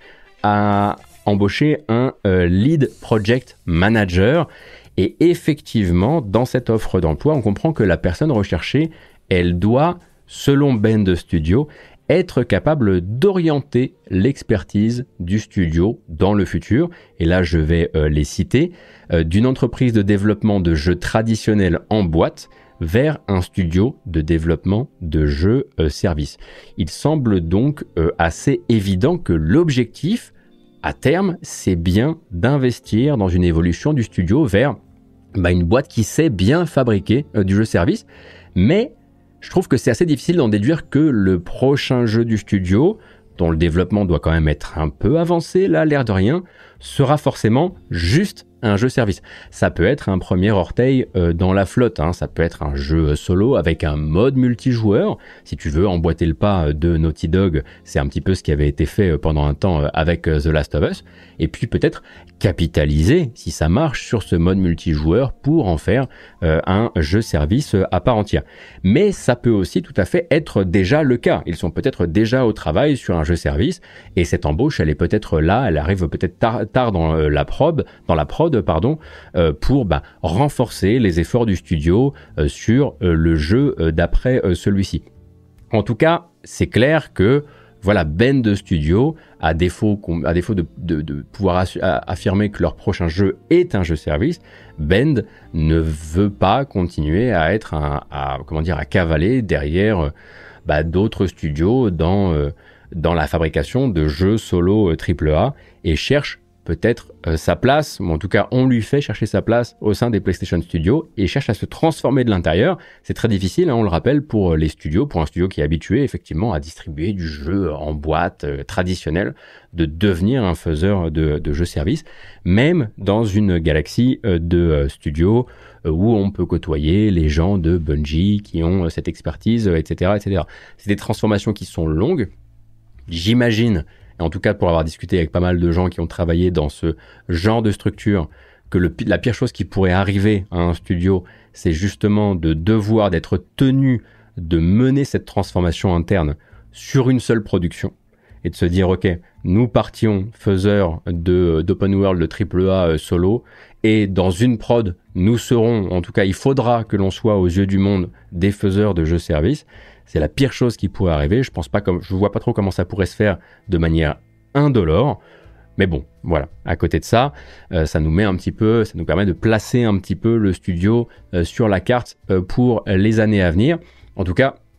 à embaucher un euh, lead project manager. Et effectivement, dans cette offre d'emploi, on comprend que la personne recherchée, elle doit, selon Bend Studio, être capable d'orienter l'expertise du studio dans le futur. Et là, je vais euh, les citer, euh, d'une entreprise de développement de jeux traditionnels en boîte vers un studio de développement de jeux euh, services. Il semble donc euh, assez évident que l'objectif, à terme, c'est bien d'investir dans une évolution du studio vers bah, une boîte qui sait bien fabriquer euh, du jeu service, mais je trouve que c'est assez difficile d'en déduire que le prochain jeu du studio, dont le développement doit quand même être un peu avancé, là, l'air de rien, sera forcément juste un jeu service. Ça peut être un premier orteil euh, dans la flotte, hein. Ça peut être un jeu solo avec un mode multijoueur. Si tu veux emboîter le pas de Naughty Dog, c'est un petit peu ce qui avait été fait pendant un temps avec The Last of Us. Et puis peut-être capitaliser, si ça marche, sur ce mode multijoueur pour en faire euh, un jeu service à part entière. Mais ça peut aussi tout à fait être déjà le cas. Ils sont peut-être déjà au travail sur un jeu service et cette embauche, elle est peut-être là, elle arrive peut-être tard, tard dans la prod, dans la prod pardon, euh, pour bah, renforcer les efforts du studio euh, sur euh, le jeu euh, d'après euh, celui-ci. En tout cas, c'est clair que voilà, Bend Studio, à défaut, à défaut de, de, de pouvoir assu- affirmer que leur prochain jeu est un jeu service, Bend ne veut pas continuer à être un, à, comment dire, à cavaler derrière euh, bah, d'autres studios dans, euh, dans la fabrication de jeux solo euh, triple A et cherche peut-être euh, sa place, ou en tout cas on lui fait chercher sa place au sein des PlayStation Studios et cherche à se transformer de l'intérieur. C'est très difficile, hein, on le rappelle, pour les studios, pour un studio qui est habitué effectivement à distribuer du jeu en boîte euh, traditionnel, de devenir un faiseur de, de jeux services, même dans une galaxie euh, de euh, studios euh, où on peut côtoyer les gens de Bungie qui ont euh, cette expertise, euh, et cetera, et cetera. C'est des transformations qui sont longues, j'imagine. Et en tout cas, pour avoir discuté avec pas mal de gens qui ont travaillé dans ce genre de structure, que le, la pire chose qui pourrait arriver à un studio, c'est justement de devoir d'être tenu de mener cette transformation interne sur une seule production et de se dire, ok, nous partions faiseurs de, d'open world, de triple A solo, et dans une prod, nous serons, en tout cas, il faudra que l'on soit aux yeux du monde des faiseurs de jeux services. C'est la pire chose qui pourrait arriver. Je pense pas comme, je vois pas trop comment ça pourrait se faire de manière indolore. Mais bon, voilà. À côté de ça, euh, ça nous met un petit peu, ça nous permet de placer un petit peu le studio euh, sur la carte euh, pour les années à venir. En tout cas,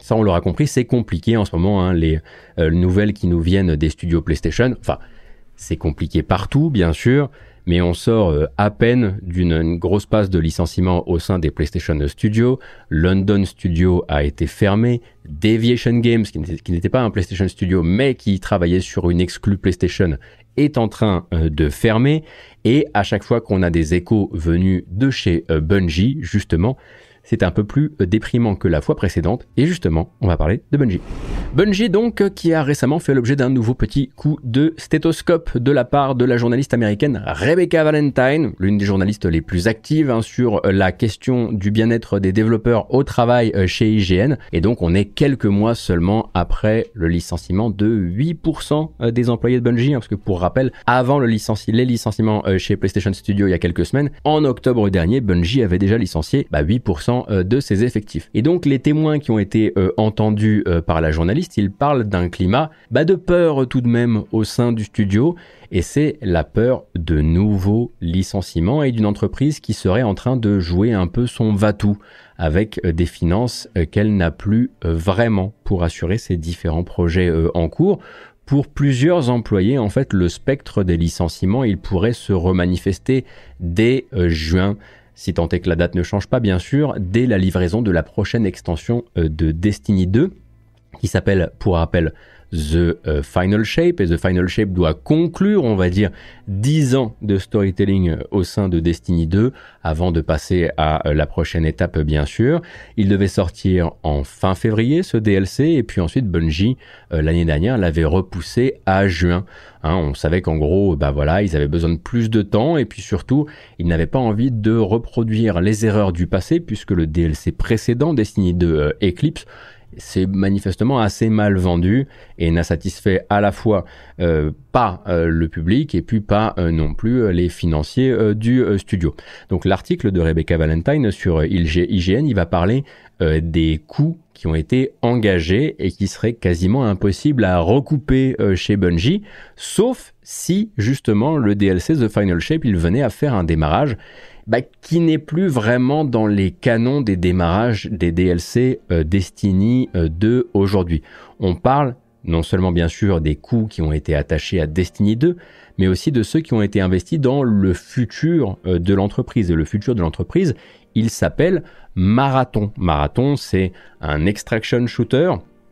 Ça, on l'aura compris, c'est compliqué en ce moment, hein, les euh, nouvelles qui nous viennent des studios PlayStation. Enfin, c'est compliqué partout, bien sûr, mais on sort euh, à peine d'une grosse passe de licenciement au sein des PlayStation Studios. London Studio a été fermé. Deviation Games, qui n'était, qui n'était pas un PlayStation Studio, mais qui travaillait sur une exclue PlayStation, est en train euh, de fermer. Et à chaque fois qu'on a des échos venus de chez euh, Bungie, justement, c'est un peu plus déprimant que la fois précédente, et justement, on va parler de Bungie. Bungie donc, qui a récemment fait l'objet d'un nouveau petit coup de stéthoscope de la part de la journaliste américaine Rebecca Valentine, l'une des journalistes les plus actives hein, sur la question du bien-être des développeurs au travail chez I G N, et donc on est quelques mois seulement après le licenciement de huit pour cent des employés de Bungie, hein, parce que pour rappel, avant le licenci- les licenciements chez PlayStation Studios il y a quelques semaines, en octobre dernier, Bungie avait déjà licencié bah, huit pour cent de ses effectifs. Et donc les témoins qui ont été euh, entendus euh, par la journaliste, ils parlent d'un climat bah, de peur tout de même au sein du studio, et c'est la peur de nouveaux licenciements et d'une entreprise qui serait en train de jouer un peu son va-tout avec euh, des finances euh, qu'elle n'a plus euh, vraiment pour assurer ses différents projets euh, en cours. Pour plusieurs employés, en fait, le spectre des licenciements, il pourrait se remanifester dès euh, juin, si tant est que la date ne change pas bien sûr, dès la livraison de la prochaine extension de Destiny deux, qui s'appelle, pour rappel, The euh, Final Shape, et The Final Shape doit conclure, on va dire, dix ans de storytelling euh, au sein de Destiny deux, avant de passer à euh, la prochaine étape, bien sûr. Il devait sortir en fin février, ce D L C, et puis ensuite Bungie, euh, l'année dernière, l'avait repoussé à juin. Hein, on savait qu'en gros, bah voilà, ils avaient besoin de plus de temps, et puis surtout, ils n'avaient pas envie de reproduire les erreurs du passé, puisque le D L C précédent, Destiny deux euh, Eclipse, c'est manifestement assez mal vendu et n'a satisfait à la fois euh, pas euh, le public et puis pas euh, non plus euh, les financiers euh, du euh, studio. Donc l'article de Rebecca Valentine sur I G N, il va parler euh, des coûts qui ont été engagés et qui seraient quasiment impossibles à recouper euh, chez Bungie, sauf si justement le D L C The Final Shape, il venait à faire un démarrage Bah, qui n'est plus vraiment dans les canons des démarrages des D L C euh, Destiny euh, deux aujourd'hui. On parle non seulement bien sûr des coûts qui ont été attachés à Destiny deux, mais aussi de ceux qui ont été investis dans le futur euh, de l'entreprise. Et le futur de l'entreprise, il s'appelle Marathon. Marathon, c'est un extraction shooter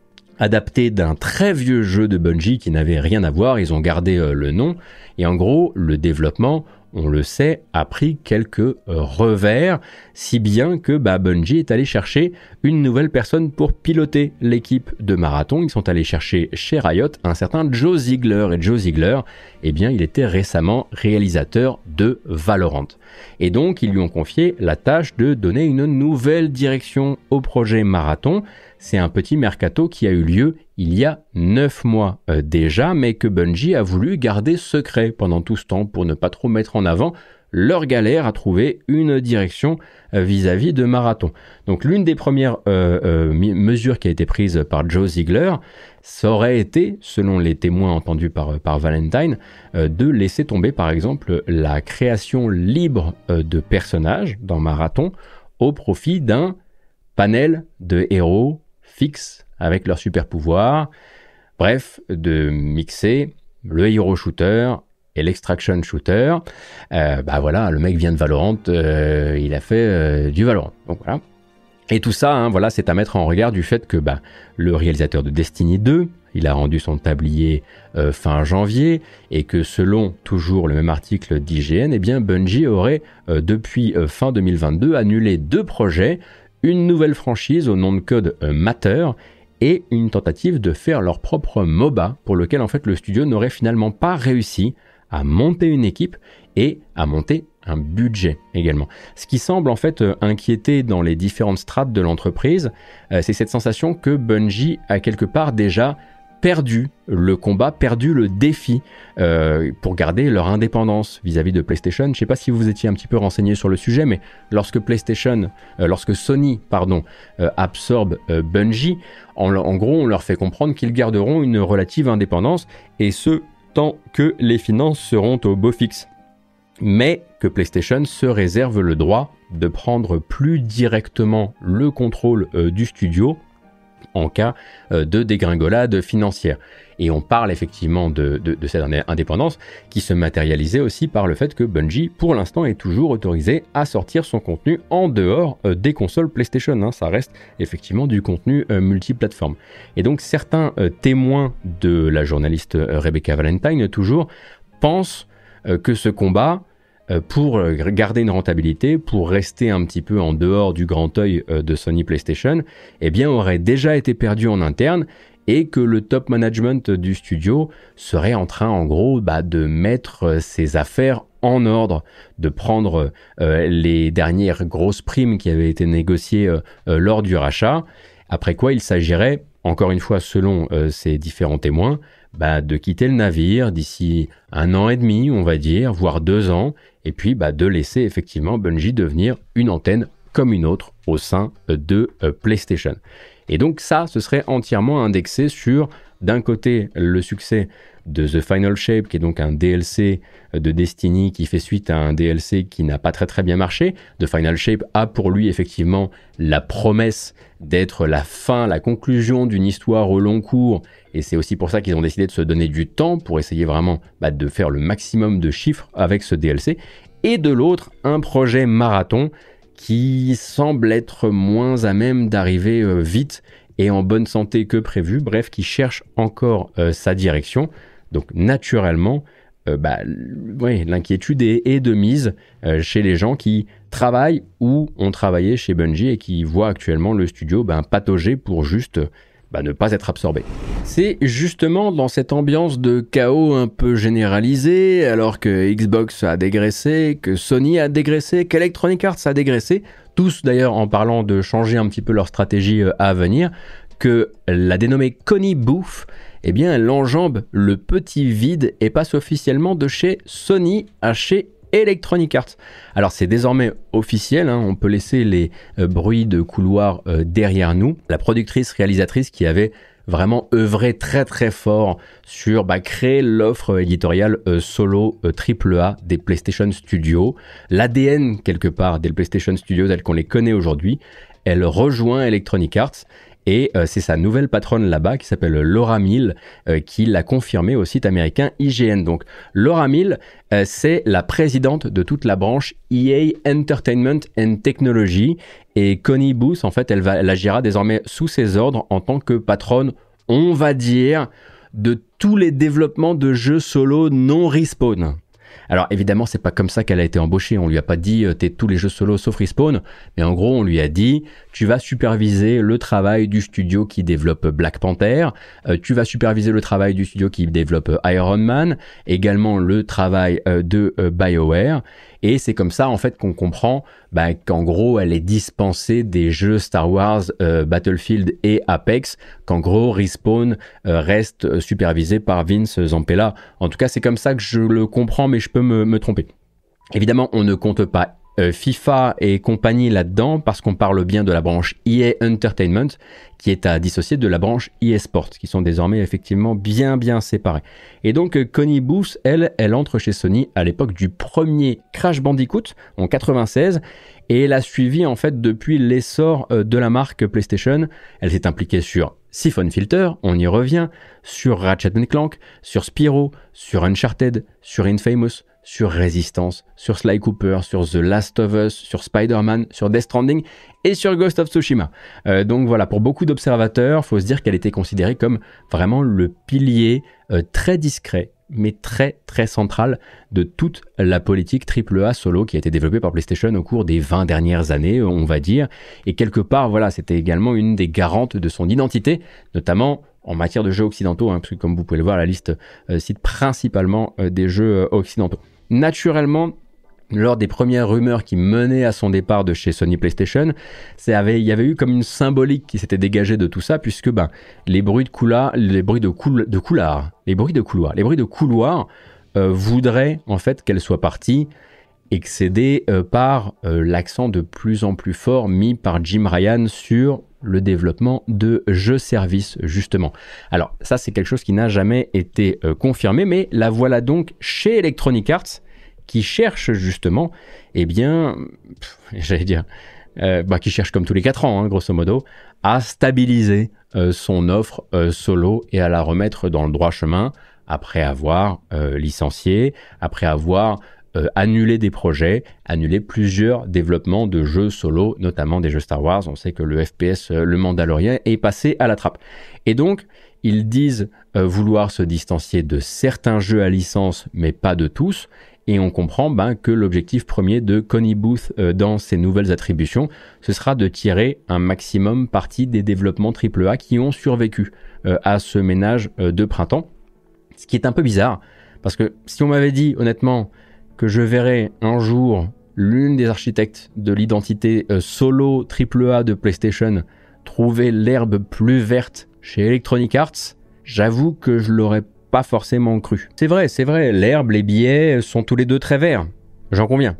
adapté d'un très vieux jeu de Bungie qui n'avait rien à voir. Ils ont gardé euh, le nom. Et en gros, le développement, on le sait, a pris quelques euh, revers, si bien que bah, Bungie est allé chercher une nouvelle personne pour piloter l'équipe de Marathon. Ils sont allés chercher chez Riot un certain Joe Ziegler. Et Joe Ziegler, eh bien, il était récemment réalisateur de Valorant. Et donc, ils lui ont confié la tâche de donner une nouvelle direction au projet Marathon. C'est un petit mercato qui a eu lieu il y a neuf mois euh, déjà, mais que Bungie a voulu garder secret pendant tout ce temps pour ne pas trop mettre en avant leur galère à trouver une direction euh, vis-à-vis de Marathon. Donc l'une des premières euh, euh, mesures qui a été prise par Joe Ziegler, ça aurait été, selon les témoins entendus par, par Valentine, euh, de laisser tomber par exemple la création libre euh, de personnages dans Marathon au profit d'un panel de héros fixes avec leurs super pouvoirs, bref, de mixer le hero shooter et l'extraction shooter. Euh, bah voilà, le mec vient de Valorant, euh, il a fait euh, du Valorant, donc voilà. Et tout ça, hein, voilà, c'est à mettre en regard du fait que bah, le réalisateur de Destiny deux, il a rendu son tablier euh, fin janvier, et que selon toujours le même article d'I G N, eh bien Bungie aurait euh, depuis euh, fin deux mille vingt-deux annulé deux projets, une nouvelle franchise au nom de code euh, Matter, et une tentative de faire leur propre MOBA, pour lequel en fait le studio n'aurait finalement pas réussi à monter une équipe et à monter un budget également. Ce qui semble en fait euh, inquiéter dans les différentes strates de l'entreprise, euh, c'est cette sensation que Bungie a quelque part déjà perdu le combat, perdu le défi euh, pour garder leur indépendance vis-à-vis de PlayStation. Je ne sais pas si vous étiez un petit peu renseigné sur le sujet, mais lorsque PlayStation, euh, lorsque Sony, pardon, euh, absorbe euh, Bungie, en, en gros, on leur fait comprendre qu'ils garderont une relative indépendance, et ce, tant que les finances seront au beau fixe. Mais que PlayStation se réserve le droit de prendre plus directement le contrôle euh, du studio, en cas euh, de dégringolade financière. Et on parle effectivement de, de, de cette indépendance qui se matérialisait aussi par le fait que Bungie, pour l'instant, est toujours autorisé à sortir son contenu en dehors euh, des consoles PlayStation. Hein. Ça reste effectivement du contenu euh, multiplateforme. Et donc certains euh, témoins de la journaliste euh, Rebecca Valentine, toujours, pensent euh, que ce combat, euh, pour garder une rentabilité, pour rester un petit peu en dehors du grand œil euh, de Sony PlayStation, eh bien, aurait déjà été perdu en interne, et que le top management du studio serait en train, en gros, bah, de mettre ses affaires en ordre, de prendre euh, les dernières grosses primes qui avaient été négociées euh, euh, lors du rachat, après quoi il s'agirait, encore une fois selon euh, ces différents témoins, bah, de quitter le navire d'ici un an et demi, on va dire, voire deux ans, et puis bah, de laisser effectivement Bungie devenir une antenne comme une autre au sein de euh, PlayStation. Et donc ça, ce serait entièrement indexé sur, d'un côté, le succès de The Final Shape, qui est donc un D L C de Destiny qui fait suite à un D L C qui n'a pas très très bien marché. The Final Shape a pour lui effectivement la promesse d'être la fin, la conclusion d'une histoire au long cours, et c'est aussi pour ça qu'ils ont décidé de se donner du temps pour essayer vraiment bah, de faire le maximum de chiffres avec ce D L C. Et de l'autre, un projet marathon qui semble être moins à même d'arriver euh, vite et en bonne santé que prévu, bref, qui cherche encore euh, sa direction. Donc naturellement, euh, bah, ouais, l'inquiétude est, est de mise euh, chez les gens qui travaillent ou ont travaillé chez Bungie et qui voient actuellement le studio bah, patauger pour juste bah, ne pas être absorbé. C'est justement dans cette ambiance de chaos un peu généralisé, alors que Xbox a dégraissé, que Sony a dégraissé, qu'Electronic Arts a dégraissé, tous d'ailleurs en parlant de changer un petit peu leur stratégie à venir, que la dénommée Connie Booth, eh bien elle enjambe le petit vide et passe officiellement de chez Sony à chez Electronic Arts. Alors c'est désormais officiel, hein, on peut laisser les euh, bruits de couloir euh, derrière nous. La productrice réalisatrice qui avait vraiment œuvré très très fort sur bah, créer l'offre éditoriale euh, solo euh, triple A des PlayStation Studios, l'A D N quelque part des PlayStation Studios tels qu'on les connaît aujourd'hui, elle rejoint Electronic Arts. Et euh, c'est sa nouvelle patronne là-bas qui s'appelle Laura Mill euh, qui l'a confirmé au site américain I G N. Donc Laura Mill, euh, c'est la présidente de toute la branche E A Entertainment and Technology. Et Connie Booth, en fait, elle, va, elle agira désormais sous ses ordres en tant que patronne, on va dire, de tous les développements de jeux solo non Respawn. Alors évidemment, c'est pas comme ça qu'elle a été embauchée. On lui a pas dit euh, t'es tous les jeux solo sauf Respawn, mais en gros, on lui a dit tu vas superviser le travail du studio qui développe Black Panther, euh, tu vas superviser le travail du studio qui développe euh, Iron Man, également le travail euh, de euh, BioWare. Et c'est comme ça en fait qu'on comprend bah, qu'en gros elle est dispensée des jeux Star Wars, euh, Battlefield et Apex, qu'en gros Respawn euh, reste supervisé par Vince Zampella. En tout cas c'est comme ça que je le comprends, mais je peux me, me tromper. Évidemment on ne compte pas euh, FIFA et compagnie là-dedans parce qu'on parle bien de la branche E A Entertainment qui est à dissocier de la branche E A Sports qui sont désormais effectivement bien bien séparés. Et donc euh, Connie Booth, elle, elle entre chez Sony à l'époque du premier Crash Bandicoot en quatre-vingt-seize et elle a suivi en fait depuis l'essor euh, de la marque PlayStation. Elle s'est impliquée sur Siphon Filter, on y revient, sur Ratchet and Clank, sur Spyro, sur Uncharted, sur Infamous, sur Resistance, sur Sly Cooper, sur The Last of Us, sur Spider-Man, sur Death Stranding et sur Ghost of Tsushima. Euh, donc voilà, pour beaucoup d'observateurs, il faut se dire qu'elle était considérée comme vraiment le pilier euh, très discret, mais très très central de toute la politique triple A solo qui a été développée par PlayStation au cours des vingt dernières années, on va dire. Et quelque part, voilà, c'était également une des garantes de son identité, notamment en matière de jeux occidentaux, hein, parce que comme vous pouvez le voir, la liste euh, cite principalement euh, des jeux euh, occidentaux. Naturellement, lors des premières rumeurs qui menaient à son départ de chez Sony PlayStation, il y avait eu comme une symbolique qui s'était dégagée de tout ça, puisque ben, les bruits de couloir, les bruits de, coul de couloir, les bruits de couloir, les bruits de couloir euh, voudraient en fait qu'elle soit partie, excédée euh, par euh, l'accent de plus en plus fort mis par Jim Ryan sur le développement de jeux-services, justement. Alors, ça, c'est quelque chose qui n'a jamais été euh, confirmé, mais la voilà donc chez Electronic Arts, qui cherche justement, eh bien, j'allais dire, euh, bah, qui cherche comme tous les quatre ans, hein, grosso modo, à stabiliser euh, son offre euh, solo et à la remettre dans le droit chemin après avoir euh, licencié, après avoir euh, annulé des projets, annulé plusieurs développements de jeux solo, notamment des jeux Star Wars. On sait que le F P S, euh, le Mandalorian, est passé à la trappe. Et donc, ils disent euh, vouloir se distancier de certains jeux à licence, mais pas de tous. Et on comprend ben, que l'objectif premier de Connie Booth euh, dans ses nouvelles attributions, ce sera de tirer un maximum parti des développements triple A qui ont survécu euh, à ce ménage euh, de printemps. Ce qui est un peu bizarre, parce que si on m'avait dit honnêtement que je verrais un jour l'une des architectes de l'identité euh, solo triple A de PlayStation trouver l'herbe plus verte chez Electronic Arts, j'avoue que je l'aurais pas forcément cru. C'est vrai, c'est vrai, l'herbe, les billets sont tous les deux très verts. J'en conviens.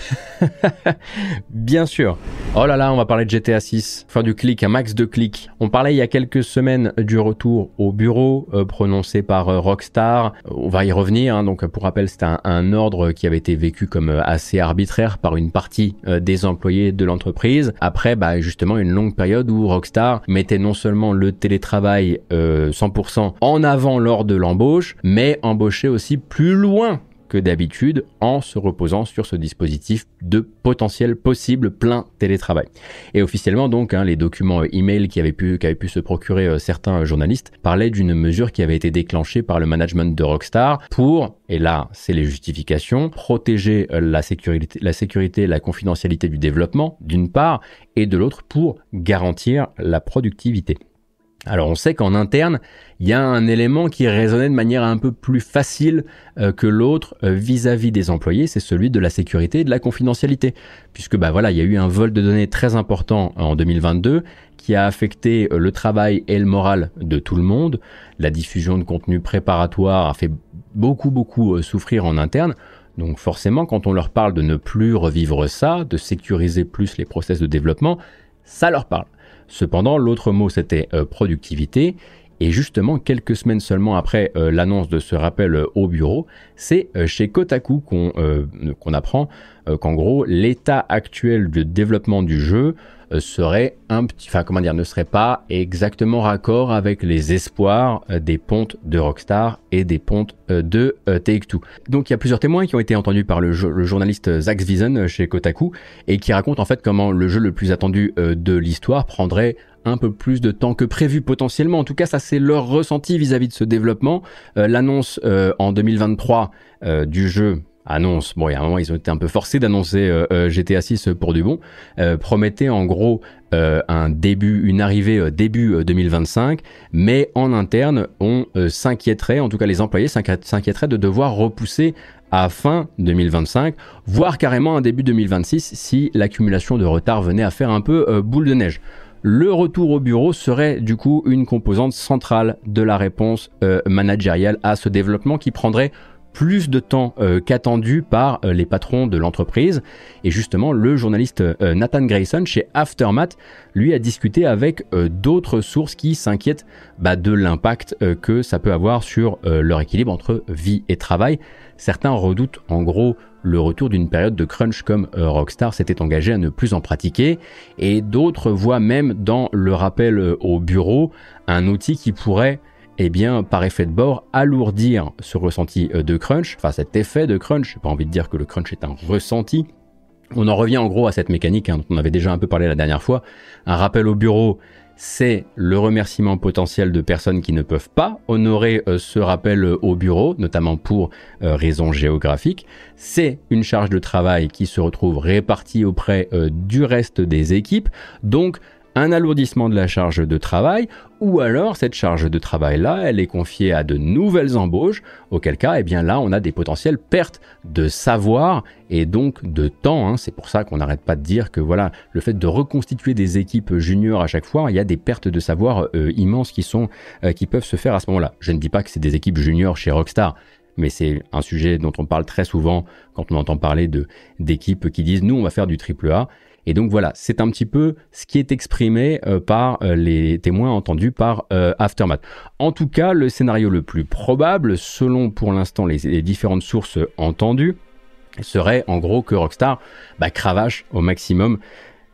Bien sûr. Oh là là, on va parler de G T A six. Faire du clic, un max de clics. On parlait il y a quelques semaines du retour au bureau euh, prononcé par euh, Rockstar. On va y revenir. Hein. Donc, pour rappel, c'était un, un ordre qui avait été vécu comme euh, assez arbitraire par une partie euh, des employés de l'entreprise. Après, bah, justement, une longue période où Rockstar mettait non seulement le télétravail euh, cent pour cent en avant lors de l'embauche, mais embauchait aussi plus loin que d'habitude en se reposant sur ce dispositif de potentiel possible plein télétravail. Et officiellement donc, hein, les documents euh, email qui avaient pu, qui avaient pu se procurer euh, certains euh, journalistes parlaient d'une mesure qui avait été déclenchée par le management de Rockstar pour, et là c'est les justifications, protéger euh, la sécurité, la sécurité, la confidentialité du développement d'une part, et de l'autre pour garantir la productivité. Alors on sait qu'en interne, il y a un élément qui résonnait de manière un peu plus facile euh, que l'autre euh, vis-à-vis des employés, c'est celui de la sécurité et de la confidentialité. Puisque bah voilà, il y a eu un vol de données très important en deux mille vingt-deux qui a affecté euh, le travail et le moral de tout le monde. La diffusion de contenu préparatoire a fait beaucoup beaucoup euh, souffrir en interne. Donc forcément, quand on leur parle de ne plus revivre ça, de sécuriser plus les process de développement, ça leur parle. Cependant, l'autre mot, c'était euh, productivité. Et justement, quelques semaines seulement après euh, l'annonce de ce rappel euh, au bureau, c'est euh, chez Kotaku qu'on euh, qu'on apprend euh, qu'en gros, l'état actuel de développement du jeu euh, serait un petit, enfin comment dire, ne serait pas exactement raccord avec les espoirs euh, des pontes de Rockstar et des pontes euh, de euh, Take-Two. Donc il y a plusieurs témoins qui ont été entendus par le, le journaliste Zach Wiesen euh, chez Kotaku et qui racontent en fait comment le jeu le plus attendu euh, de l'histoire prendrait un peu plus de temps que prévu potentiellement. En tout cas, ça c'est leur ressenti vis-à-vis de ce développement. Euh, l'annonce euh, en deux mille vingt-trois euh, du jeu, annonce, bon il y a un moment ils ont été un peu forcés d'annoncer euh, euh, G T A six pour du bon, euh, promettait en gros euh, un début, une arrivée euh, début euh, deux mille vingt-cinq, mais en interne on euh, s'inquiéterait, en tout cas les employés s'inquiéteraient de devoir repousser à fin deux mille vingt-cinq, voire carrément un début deux mille vingt-six si l'accumulation de retard venait à faire un peu euh, boule de neige. Le retour au bureau serait du coup une composante centrale de la réponse euh, managériale à ce développement qui prendrait plus de temps euh, qu'attendu par euh, les patrons de l'entreprise. Et justement, le journaliste euh, Nathan Grayson chez Aftermath, lui a discuté avec euh, d'autres sources qui s'inquiètent bah, de l'impact euh, que ça peut avoir sur euh, leur équilibre entre vie et travail. Certains redoutent en gros le retour d'une période de crunch comme euh, Rockstar s'était engagé à ne plus en pratiquer, et d'autres voient même dans le rappel euh, au bureau un outil qui pourrait, eh bien, par effet de bord, alourdir ce ressenti euh, de crunch, enfin cet effet de crunch. J'ai pas envie de dire que le crunch est un ressenti. On en revient en gros à cette mécanique hein, dont on avait déjà un peu parlé la dernière fois. Un rappel au bureau, c'est le remerciement potentiel de personnes qui ne peuvent pas honorer euh, ce rappel euh, au bureau, notamment pour euh, raisons géographiques. C'est une charge de travail qui se retrouve répartie auprès euh, du reste des équipes, donc un alourdissement de la charge de travail, ou alors cette charge de travail-là, elle est confiée à de nouvelles embauches, auquel cas, eh bien là, on a des potentielles pertes de savoir et donc de temps. Hein. C'est pour ça qu'on n'arrête pas de dire que voilà, le fait de reconstituer des équipes juniors à chaque fois, il y a des pertes de savoir euh, immenses qui sont, euh, qui peuvent se faire à ce moment-là. Je ne dis pas que c'est des équipes juniors chez Rockstar, mais c'est un sujet dont on parle très souvent quand on entend parler de, d'équipes qui disent « nous, on va faire du triple A ». Et donc voilà, c'est un petit peu ce qui est exprimé euh, par euh, les témoins entendus par euh, Aftermath. En tout cas, le scénario le plus probable, selon pour l'instant les, les différentes sources entendues, serait en gros que Rockstar bah, cravache au maximum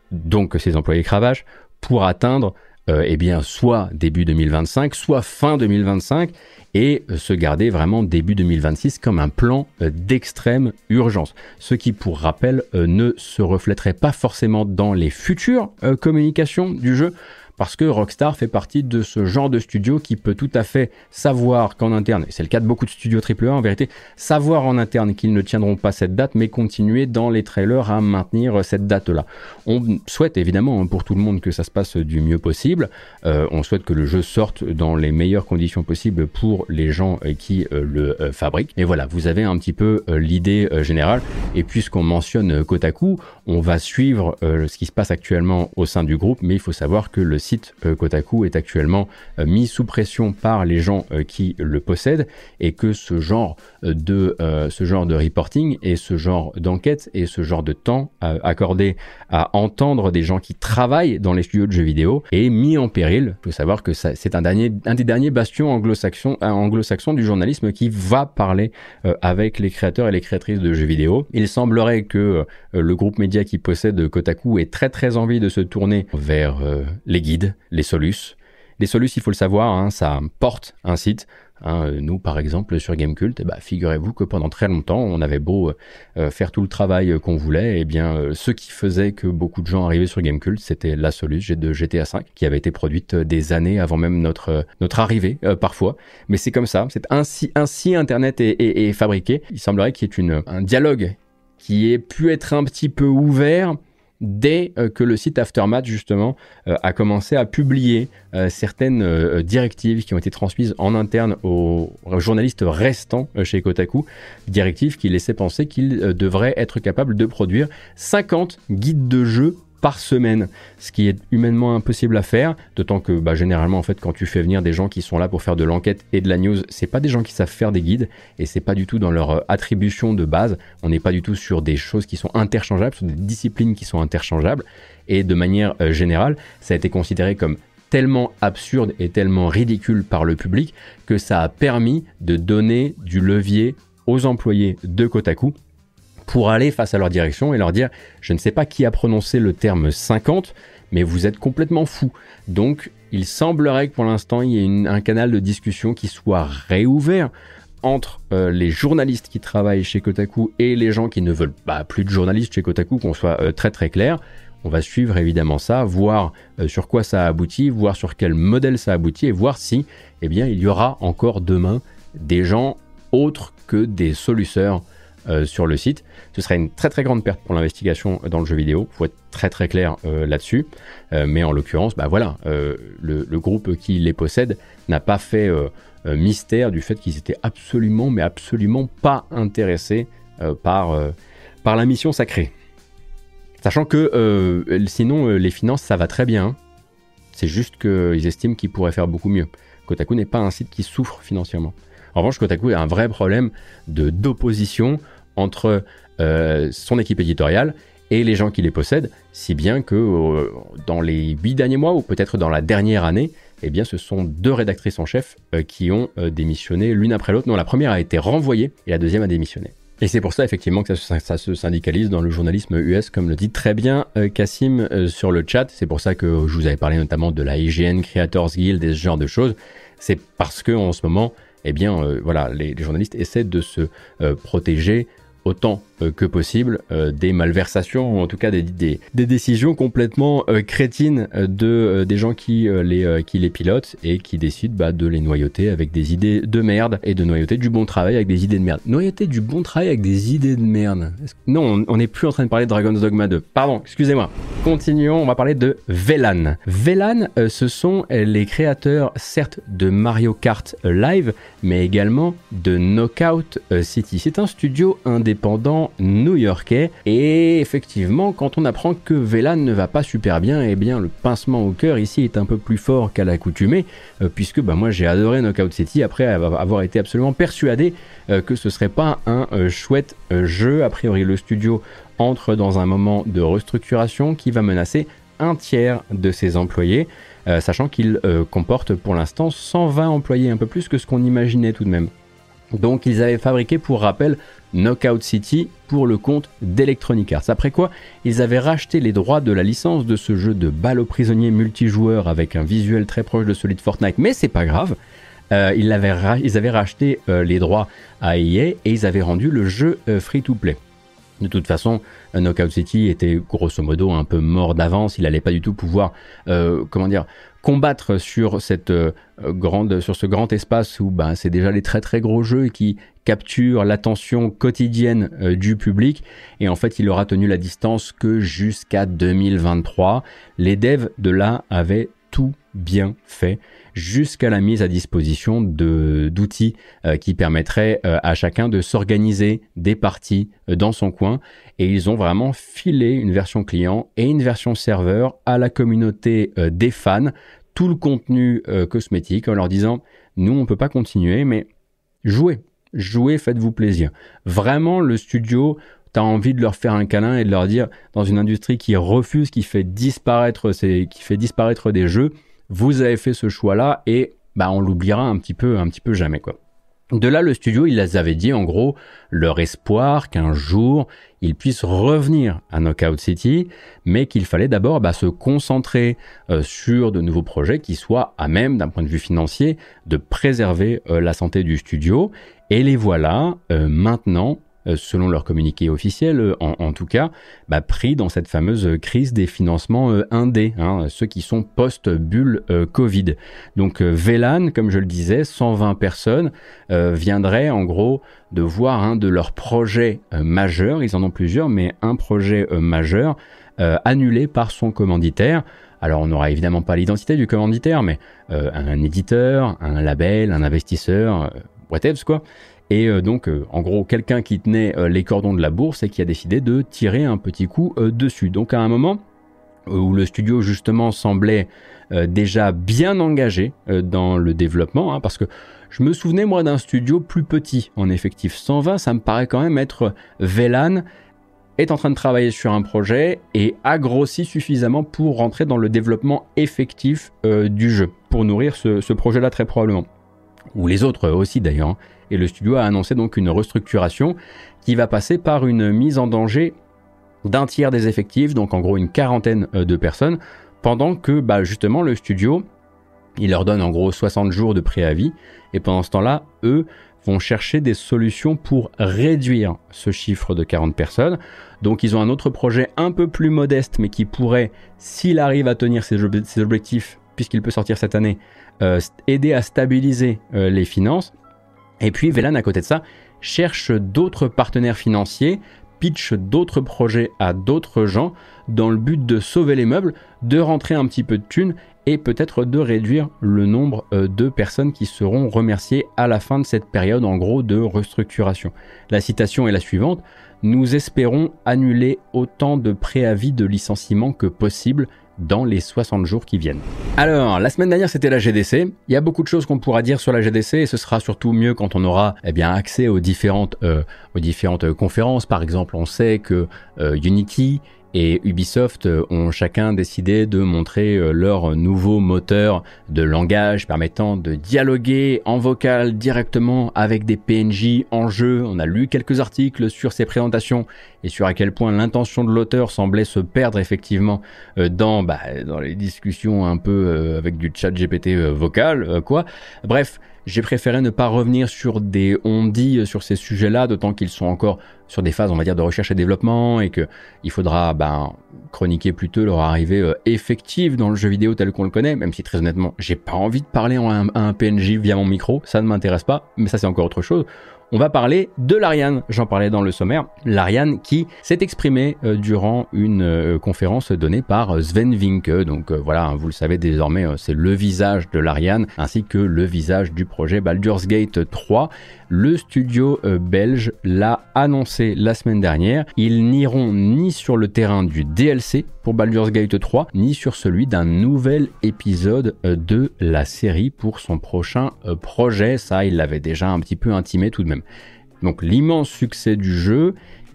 donc ses employés cravache, pour atteindre euh, eh bien, soit début deux mille vingt-cinq, soit fin deux mille vingt-cinq, et euh, se garder vraiment début deux mille vingt-six comme un plan euh, d'extrême urgence. Ce qui, pour rappel, euh, ne se reflèterait pas forcément dans les futures euh, communications du jeu, parce que Rockstar fait partie de ce genre de studio qui peut tout à fait savoir qu'en interne, et c'est le cas de beaucoup de studios triple A en vérité, savoir en interne qu'ils ne tiendront pas cette date, mais continuer dans les trailers à maintenir cette date-là. On souhaite évidemment pour tout le monde que ça se passe du mieux possible, euh, on souhaite que le jeu sorte dans les meilleures conditions possibles pour les gens qui euh, le euh, fabriquent. Et voilà, vous avez un petit peu euh, l'idée euh, générale, et puisqu'on mentionne euh, Kotaku, on va suivre euh, ce qui se passe actuellement au sein du groupe, mais il faut savoir que le site euh, Kotaku est actuellement euh, mis sous pression par les gens euh, qui le possèdent, et que ce genre de euh, ce genre de reporting et ce genre d'enquête et ce genre de temps euh, accordé à entendre des gens qui travaillent dans les studios de jeux vidéo est mis en péril. Il faut savoir que ça, c'est un, dernier, un des derniers bastions anglo-saxons, euh, anglo-saxons du journalisme qui va parler euh, avec les créateurs et les créatrices de jeux vidéo. Il semblerait que euh, le groupe média qui possède Kotaku ait très très envie de se tourner vers euh, les guides, les solus. Les solus, il faut le savoir, hein, ça porte un site. Hein, nous, par exemple, sur Gamecult, eh ben, figurez-vous que pendant très longtemps, on avait beau euh, faire tout le travail qu'on voulait, et eh bien, euh, ce qui faisait que beaucoup de gens arrivaient sur Gamecult, c'était la Solus de G T A cinq, qui avait été produite des années avant même notre euh, notre arrivée, euh, parfois. Mais c'est comme ça, c'est ainsi ainsi Internet est, est, est fabriqué. Il semblerait qu'il y ait une un dialogue qui ait pu être un petit peu ouvert dès euh, que le site Aftermath, justement, euh, a commencé à publier euh, certaines euh, directives qui ont été transmises en interne aux, aux journalistes restants euh, chez Kotaku, directives qui laissaient penser qu'ils euh, devraient être capables de produire cinquante guides de jeu par semaine, ce qui est humainement impossible à faire, d'autant que bah, généralement en fait quand tu fais venir des gens qui sont là pour faire de l'enquête et de la news, c'est pas des gens qui savent faire des guides, et c'est pas du tout dans leur euh, attribution de base, on n'est pas du tout sur des choses qui sont interchangeables, sur des disciplines qui sont interchangeables, et de manière euh, générale, ça a été considéré comme tellement absurde et tellement ridicule par le public que ça a permis de donner du levier aux employés de Kotaku pour aller face à leur direction et leur dire « Je ne sais pas qui a prononcé le terme cinquante, mais vous êtes complètement fous. » Donc, il semblerait que pour l'instant, il y ait une, un canal de discussion qui soit réouvert entre euh, les journalistes qui travaillent chez Kotaku et les gens qui ne veulent bah, plus de journalistes chez Kotaku, qu'on soit euh, très très clair. On va suivre évidemment ça, voir euh, sur quoi ça aboutit, voir sur quel modèle ça aboutit, et voir si eh bien, il y aura encore demain des gens autres que des soluteurs Euh, sur le site. Ce serait une très très grande perte pour l'investigation dans le jeu vidéo, il faut être très très clair euh, là-dessus, euh, mais en l'occurrence, bah voilà, euh, le, le groupe qui les possède n'a pas fait euh, euh, mystère du fait qu'ils étaient absolument, mais absolument pas intéressés euh, par, euh, par la mission sacrée. Sachant que euh, sinon, euh, les finances, ça va très bien, c'est juste qu'ils estiment qu'ils pourraient faire beaucoup mieux. Kotaku n'est pas un site qui souffre financièrement. En revanche, Kotaku a un vrai problème de, d'opposition entre euh, son équipe éditoriale et les gens qui les possèdent, si bien que euh, dans les huit derniers mois, ou peut-être dans la dernière année, eh bien, ce sont deux rédactrices en chef euh, qui ont euh, démissionné l'une après l'autre. Non, la première a été renvoyée et la deuxième a démissionné. Et c'est pour ça effectivement que ça, ça, ça se syndicalise dans le journalisme U S, comme le dit très bien euh, Cassim euh, sur le chat. C'est pour ça que je vous avais parlé notamment de la I G N Creators Guild et ce genre de choses. C'est parce que en ce moment, eh bien, euh, voilà, les, les journalistes essaient de se euh, protéger autant euh, que possible euh, des malversations, ou en tout cas des, des, des décisions complètement euh, crétines de, euh, des gens qui, euh, les, euh, qui les pilotent et qui décident bah, de les noyauter avec des idées de merde, et de noyauter du bon travail avec des idées de merde. Noyauter du bon travail avec des idées de merde. Non, on n'est plus en train de parler de Dragon's Dogma deux. Pardon, excusez-moi. Continuons, on va parler de Velan. Velan, euh, ce sont les créateurs, certes, de Mario Kart Live, mais également de Knockout City. C'est un studio indépendant new-yorkais, et effectivement, quand on apprend que Velan ne va pas super bien, eh bien, le pincement au cœur ici est un peu plus fort qu'à l'accoutumée, euh, puisque bah, moi j'ai adoré Knockout City après avoir été absolument persuadé euh, que ce serait pas un euh, chouette euh, jeu. A priori, le studio entre dans un moment de restructuration qui va menacer un tiers de ses employés, euh, sachant qu'il euh, comporte pour l'instant cent vingt employés, un peu plus que ce qu'on imaginait tout de même. Donc ils avaient fabriqué, pour rappel, Knockout City pour le compte d'Electronic Arts. Après quoi, ils avaient racheté les droits de la licence de ce jeu de balle aux prisonniers multijoueur avec un visuel très proche de celui de Fortnite, mais c'est pas grave. Euh, ils, avaient ra- ils avaient racheté euh, les droits à E A et ils avaient rendu le jeu euh, free-to-play. De toute façon, euh, Knockout City était grosso modo un peu mort d'avance. Il n'allait pas du tout pouvoir, euh, comment dire, combattre sur cette euh, grande, sur ce grand espace où ben, c'est déjà les très très gros jeux qui capturent l'attention quotidienne euh, du public. Et en fait, il aura tenu la distance que jusqu'à deux mille vingt-trois. Les devs de là avaient tout bien fait, jusqu'à la mise à disposition de, d'outils euh, qui permettraient euh, à chacun de s'organiser des parties euh, dans son coin. Et ils ont vraiment filé une version client et une version serveur à la communauté euh, des fans, tout le contenu euh, cosmétique, en leur disant « Nous, on ne peut pas continuer, mais jouez, jouez, faites-vous plaisir. » Vraiment, le studio... T'as envie de leur faire un câlin et de leur dire, dans une industrie qui refuse, qui fait disparaître, ces, qui fait disparaître des jeux, vous avez fait ce choix-là et bah, on l'oubliera un petit peu, un petit peu jamais, quoi. De là, le studio, il les avait dit, en gros, leur espoir qu'un jour, ils puissent revenir à Knockout City, mais qu'il fallait d'abord bah, se concentrer euh, sur de nouveaux projets qui soient à même, d'un point de vue financier, de préserver euh, la santé du studio. Et les voilà, euh, maintenant, selon leur communiqué officiel, en, en tout cas, bah, pris dans cette fameuse crise des financements euh, indés, hein, ceux qui sont post-bulle euh, Covid. Donc euh, V LAN, comme je le disais, cent vingt personnes euh, viendraient en gros de voir un de leurs projets euh, majeurs, ils en ont plusieurs, mais un projet euh, majeur euh, annulé par son commanditaire. Alors on n'aura évidemment pas l'identité du commanditaire, mais euh, un éditeur, un label, un investisseur, euh, whatever quoi. Et euh, donc, euh, en gros, quelqu'un qui tenait euh, les cordons de la bourse et qui a décidé de tirer un petit coup euh, dessus. Donc, à un moment euh, où le studio, justement, semblait euh, déjà bien engagé euh, dans le développement, hein, parce que je me souvenais, moi, d'un studio plus petit, en effectif. cent vingt, ça me paraît quand même être V LAN, est en train de travailler sur un projet et a grossi suffisamment pour rentrer dans le développement effectif euh, du jeu, pour nourrir ce, ce projet-là, très probablement. Ou les autres aussi, d'ailleurs, hein. Et le studio a annoncé donc une restructuration qui va passer par une mise en danger d'un tiers des effectifs, donc en gros une quarantaine de personnes, pendant que bah, justement le studio, il leur donne en gros soixante jours de préavis, et pendant ce temps-là, eux vont chercher des solutions pour réduire ce chiffre de quarante personnes. Donc ils ont un autre projet un peu plus modeste, mais qui pourrait, s'il arrive à tenir ses, ob- ses objectifs, puisqu'il peut sortir cette année, euh, aider à stabiliser euh, les finances. Et puis V LAN, à côté de ça, cherche d'autres partenaires financiers, pitch d'autres projets à d'autres gens dans le but de sauver les meubles, de rentrer un petit peu de thunes et peut-être de réduire le nombre de personnes qui seront remerciées à la fin de cette période en gros de restructuration. La citation est la suivante: « Nous espérons annuler autant de préavis de licenciement que possible dans les soixante jours qui viennent. » Alors, la semaine dernière, c'était la G D C. Il y a beaucoup de choses qu'on pourra dire sur la G D C et ce sera surtout mieux quand on aura eh bien, accès aux différentes, euh, aux différentes euh, conférences. Par exemple, on sait que euh, Unity et Ubisoft ont chacun décidé de montrer leur nouveau moteur de langage permettant de dialoguer en vocal directement avec des P N J en jeu. On a lu quelques articles sur ces présentations et sur à quel point l'intention de l'auteur semblait se perdre effectivement dans, bah, dans les discussions un peu avec du chat G P T vocal, quoi. Bref, j'ai préféré ne pas revenir sur des on-dit sur ces sujets-là, d'autant qu'ils sont encore sur des phases, on va dire, de recherche et développement et qu'il faudra ben, chroniquer plutôt leur arrivée euh, effective dans le jeu vidéo tel qu'on le connaît, même si très honnêtement, j'ai pas envie de parler à un, à un P N J via mon micro, ça ne m'intéresse pas, mais ça c'est encore autre chose. On va parler de Larian, j'en parlais dans le sommaire. Larian qui s'est exprimé euh, durant une euh, conférence donnée par euh, Sven Vincke. Donc euh, voilà, hein, vous le savez désormais, euh, c'est le visage de Larian ainsi que le visage du projet Baldur's Gate trois. Le studio euh, belge l'a annoncé la semaine dernière. Ils n'iront ni sur le terrain du D L C pour Baldur's Gate trois, ni sur celui d'un nouvel épisode euh, de la série pour son prochain euh, projet. Ça, il l'avait déjà un petit peu intimé tout de même. Donc l'immense succès du jeu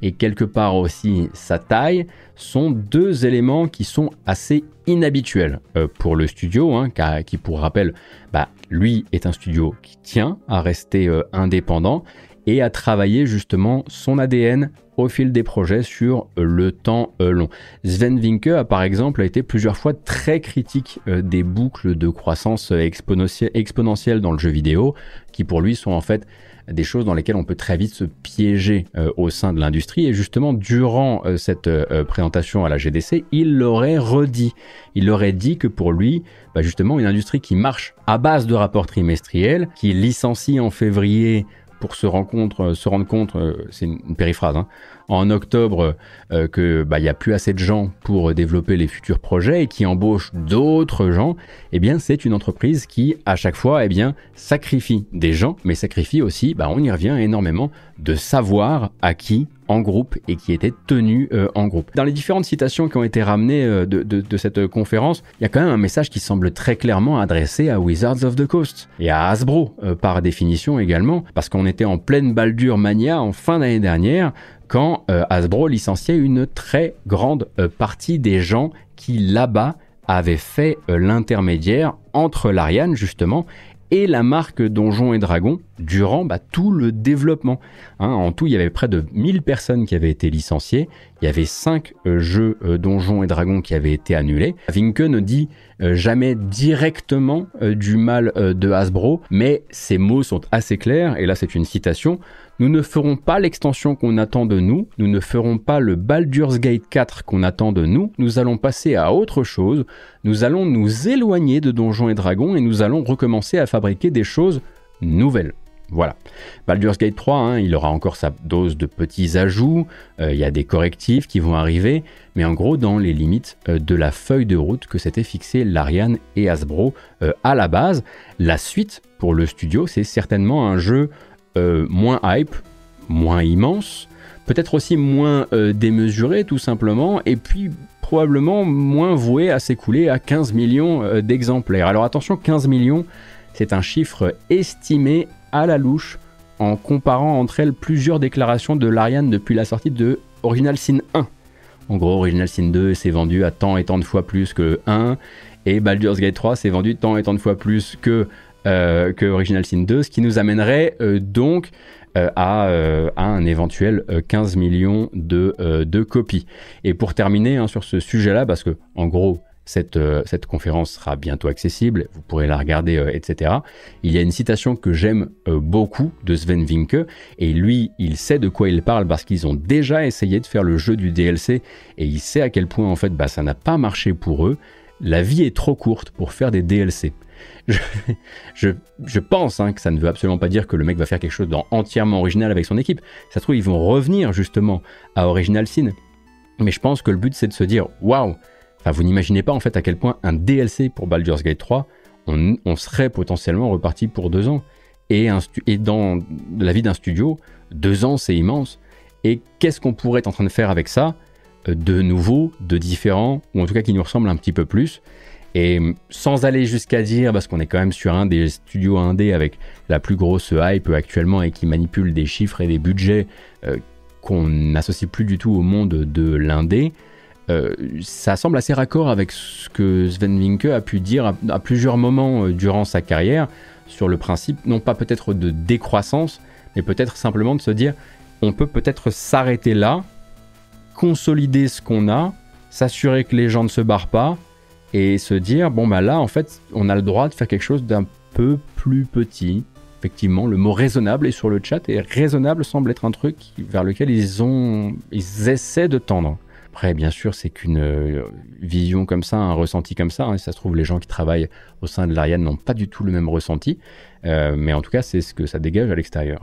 et quelque part aussi sa taille sont deux éléments qui sont assez inhabituels euh, pour le studio, hein, car, qui pour rappel, bah, lui est un studio qui tient à rester euh, indépendant et à travailler justement son A D N au fil des projets sur euh, le temps euh, long. Sven Vincke a par exemple été plusieurs fois très critique euh, des boucles de croissance exponentielle, exponentielle dans le jeu vidéo, qui pour lui sont en fait des choses dans lesquelles on peut très vite se piéger euh, au sein de l'industrie. Et justement, durant euh, cette euh, présentation à la G D C, il l'aurait redit. Il aurait dit que pour lui, bah justement, une industrie qui marche à base de rapports trimestriels, qui licencie en février pour se rendre compte, se rendre compte euh, c'est une, une périphrase, hein, en octobre, euh, que bah, y a plus assez de gens pour développer les futurs projets et qui embauche d'autres gens, eh bien c'est une entreprise qui à chaque fois eh bien sacrifie des gens, mais sacrifie aussi, bah, on y revient, énormément de savoir acquis en groupe et qui était tenu euh, en groupe. Dans les différentes citations qui ont été ramenées euh, de, de, de cette conférence, il y a quand même un message qui semble très clairement adressé à Wizards of the Coast et à Hasbro euh, par définition également, parce qu'on était en pleine Baldur Mania en fin d'année dernière quand euh, Hasbro licenciait une très grande euh, partie des gens qui là-bas avaient fait euh, l'intermédiaire entre l'Ariane justement et la marque Donjons et Dragons durant bah, tout le développement. Hein, en tout, il y avait près de mille personnes qui avaient été licenciées. Il y avait cinq euh, jeux euh, Donjons et Dragons qui avaient été annulés. Vincke ne dit euh, jamais directement euh, du mal euh, de Hasbro, mais ses mots sont assez clairs, et là c'est une citation. « Nous ne ferons pas l'extension qu'on attend de nous, nous ne ferons pas le Baldur's Gate quatre qu'on attend de nous, nous allons passer à autre chose, nous allons nous éloigner de Donjons et Dragons et nous allons recommencer à fabriquer des choses nouvelles. » Voilà. Baldur's Gate trois, hein, il aura encore sa dose de petits ajouts, il euh, y a des correctifs qui vont arriver, mais en gros dans les limites euh, de la feuille de route que s'était fixée Larian et Hasbro euh, à la base. La suite pour le studio, c'est certainement un jeu euh, moins hype, moins immense, peut-être aussi moins euh, démesuré tout simplement, et puis probablement moins voué à s'écouler à quinze millions euh, d'exemplaires. Alors attention, quinze millions, c'est un chiffre estimé à la louche en comparant entre elles plusieurs déclarations de Larian depuis la sortie de Original Sin un. En gros, Original Sin deux s'est vendu à tant et tant de fois plus que un, et Baldur's Gate trois s'est vendu tant et tant de fois plus que, euh, que Original Sin deux, ce qui nous amènerait euh, donc euh, à, euh, à un éventuel euh, quinze millions de, euh, de copies. Et pour terminer hein, sur ce sujet-là, parce que en gros, Cette, euh, cette conférence sera bientôt accessible, vous pourrez la regarder, euh, et cetera. Il y a une citation que j'aime euh, beaucoup de Sven Vincke, et lui, il sait de quoi il parle parce qu'ils ont déjà essayé de faire le jeu du D L C, et il sait à quel point en fait bah, ça n'a pas marché pour eux. La vie est trop courte pour faire des D L C. Je, je, je pense hein, que ça ne veut absolument pas dire que le mec va faire quelque chose d'entièrement original avec son équipe. Ça se trouve, ils vont revenir justement à Original Sin. Mais je pense que le but, c'est de se dire, waouh! Enfin, vous n'imaginez pas en fait à quel point un D L C pour Baldur's Gate trois, on, on serait potentiellement reparti pour deux ans. Et, un stu- et dans la vie d'un studio, deux ans c'est immense. Et qu'est-ce qu'on pourrait être en train de faire avec ça, de nouveau, de différent, ou en tout cas qui nous ressemble un petit peu plus. Et sans aller jusqu'à dire, parce qu'on est quand même sur un des studios indés avec la plus grosse hype actuellement et qui manipule des chiffres et des budgets euh, qu'on n'associe plus du tout au monde de l'indé, Euh, ça semble assez raccord avec ce que Sven Vincke a pu dire à, à plusieurs moments euh, durant sa carrière sur le principe, non pas peut-être de décroissance, mais peut-être simplement de se dire on peut peut-être s'arrêter là, consolider ce qu'on a, s'assurer que les gens ne se barrent pas et se dire bon bah là en fait on a le droit de faire quelque chose d'un peu plus petit. Effectivement, le mot raisonnable est sur le chat et raisonnable semble être un truc vers lequel ils, ont, ils essaient de tendre. Après, bien sûr, c'est qu'une euh, vision comme ça, un ressenti comme ça. Hein, si ça se trouve, les gens qui travaillent au sein de l'Ariane n'ont pas du tout le même ressenti. Euh, mais en tout cas, c'est ce que ça dégage à l'extérieur.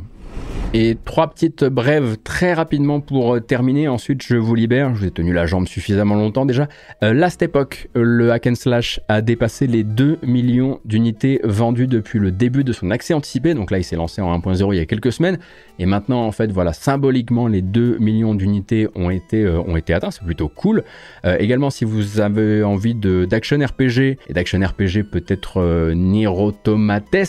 Et trois petites brèves très rapidement pour euh, terminer. Ensuite, je vous libère. Je vous ai tenu la jambe suffisamment longtemps déjà. Euh, Last Epoch, le hack and slash a dépassé les deux millions d'unités vendues depuis le début de son accès anticipé. Donc là, il s'est lancé en un point zéro il y a quelques semaines. Et maintenant, en fait, voilà, symboliquement, les deux millions d'unités ont été, euh, ont été atteints. C'est plutôt cool. Euh, également, si vous avez envie de, d'action R P G, et d'action R P G peut-être euh, Nier Automatesque,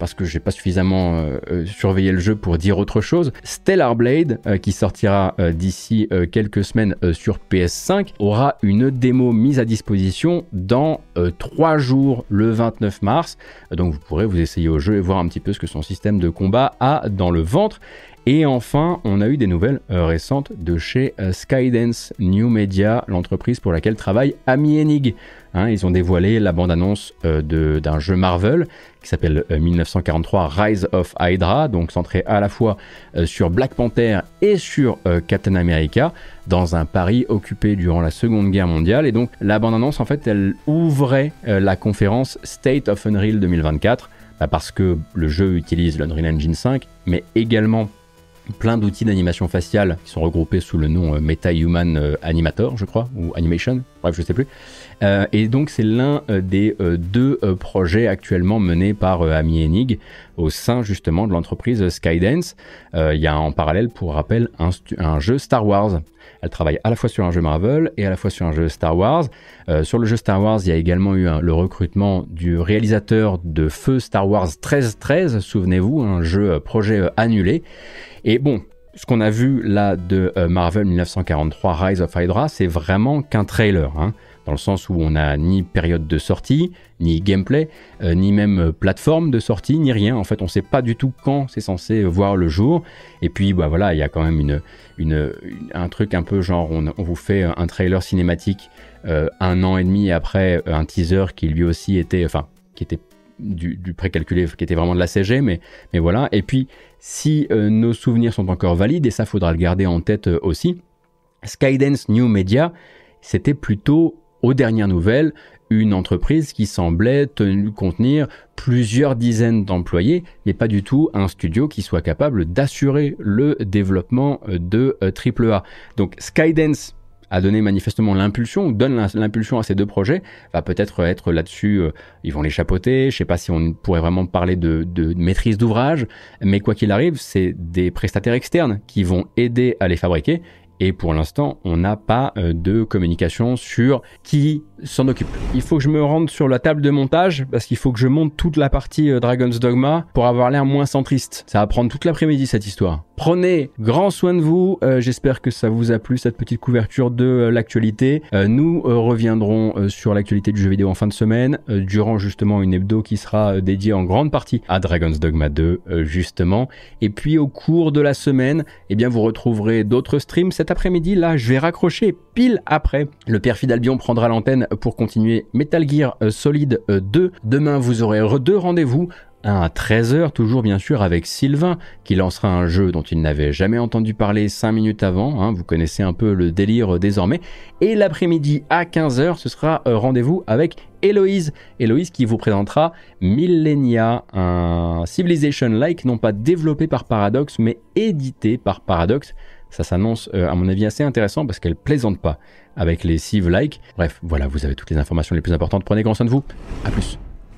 parce que j'ai pas suffisamment euh, euh, surveillé le jeu pour dire autre chose. Stellar Blade, euh, qui sortira euh, d'ici euh, quelques semaines euh, sur P S cinq, aura une démo mise à disposition dans trois jours, le vingt-neuf mars. Donc vous pourrez vous essayer au jeu et voir un petit peu ce que son système de combat a dans le ventre. Et enfin, on a eu des nouvelles euh, récentes de chez euh, Skydance New Media, l'entreprise pour laquelle travaille Amy Hennig. Hein, ils ont dévoilé la bande-annonce euh, de, d'un jeu Marvel qui s'appelle euh, mille neuf cent quarante-trois Rise of Hydra, donc centré à la fois euh, sur Black Panther et sur euh, Captain America, dans un Paris occupé durant la Seconde Guerre mondiale. Et donc la bande-annonce, en fait, elle ouvrait euh, la conférence State of Unreal deux mille vingt-quatre, bah, parce que le jeu utilise l'Unreal Engine cinq, mais également plein d'outils d'animation faciale qui sont regroupés sous le nom euh, MetaHuman euh, Animator, je crois, ou Animation, bref, je sais plus. Euh, et donc c'est l'un euh, des euh, deux euh, projets actuellement menés par euh, Amy Hennig au sein justement de l'entreprise Skydance. Euh, il y a en parallèle, pour rappel, un, un jeu Star Wars. Elle travaille à la fois sur un jeu Marvel et à la fois sur un jeu Star Wars. Euh, sur le jeu Star Wars, il y a également eu un, le recrutement du réalisateur de Feu Star Wars treize treize, souvenez-vous, un jeu euh, projet euh, annulé. Et bon, ce qu'on a vu là de euh, Marvel mille neuf cent quarante-trois Rise of Hydra, c'est vraiment qu'un trailer, hein, dans le sens où on n'a ni période de sortie, ni gameplay, euh, ni même euh, plateforme de sortie, ni rien. En fait, on ne sait pas du tout quand c'est censé voir le jour. Et puis, bah voilà, il y a quand même une, une, une, un truc un peu genre, on, on vous fait un trailer cinématique euh, un an et demi après un teaser qui lui aussi était, enfin, qui était du, du précalculé, qui était vraiment de la C G, mais, mais voilà. Et puis, si euh, nos souvenirs sont encore valides, et ça faudra le garder en tête euh, aussi, Skydance New Media, c'était plutôt, aux dernières nouvelles, une entreprise qui semblait tenue contenir plusieurs dizaines d'employés, mais pas du tout un studio qui soit capable d'assurer le développement de euh, triple A. Donc Skydance a donné manifestement l'impulsion, ou donne l'impulsion à ces deux projets, va peut-être être là-dessus, euh, ils vont les chapeauter, je sais pas si on pourrait vraiment parler de, de maîtrise d'ouvrage, mais quoi qu'il arrive, c'est des prestataires externes qui vont aider à les fabriquer, et pour l'instant, on n'a pas euh, de communication sur qui s'en occupe. Il faut que je me rende sur la table de montage, parce qu'il faut que je monte toute la partie euh, Dragon's Dogma pour avoir l'air moins centriste. Ça va prendre toute l'après-midi cette histoire. Prenez grand soin de vous, euh, j'espère que ça vous a plu cette petite couverture de euh, l'actualité. Euh, nous euh, reviendrons euh, sur l'actualité du jeu vidéo en fin de semaine, euh, durant justement une hebdo qui sera euh, dédiée en grande partie à Dragon's Dogma deux, euh, justement. Et puis au cours de la semaine, eh bien vous retrouverez d'autres streams. Cet après-midi, là, je vais raccrocher pile après. Le Perfide Albion prendra l'antenne pour continuer Metal Gear euh, Solid euh, deux. Demain, vous aurez deux rendez-vous. Un à treize heures, toujours bien sûr avec Sylvain, qui lancera un jeu dont il n'avait jamais entendu parler cinq minutes avant, hein, vous connaissez un peu le délire euh, désormais, et l'après-midi à quinze heures, ce sera euh, rendez-vous avec Héloïse, Héloïse qui vous présentera Millennia, un Civilization-like, non pas développé par Paradox, mais édité par Paradox. Ça s'annonce euh, à mon avis assez intéressant parce qu'elle plaisante pas avec les Civ-like. Bref, voilà, vous avez toutes les informations les plus importantes, prenez grand soin de vous, à plus.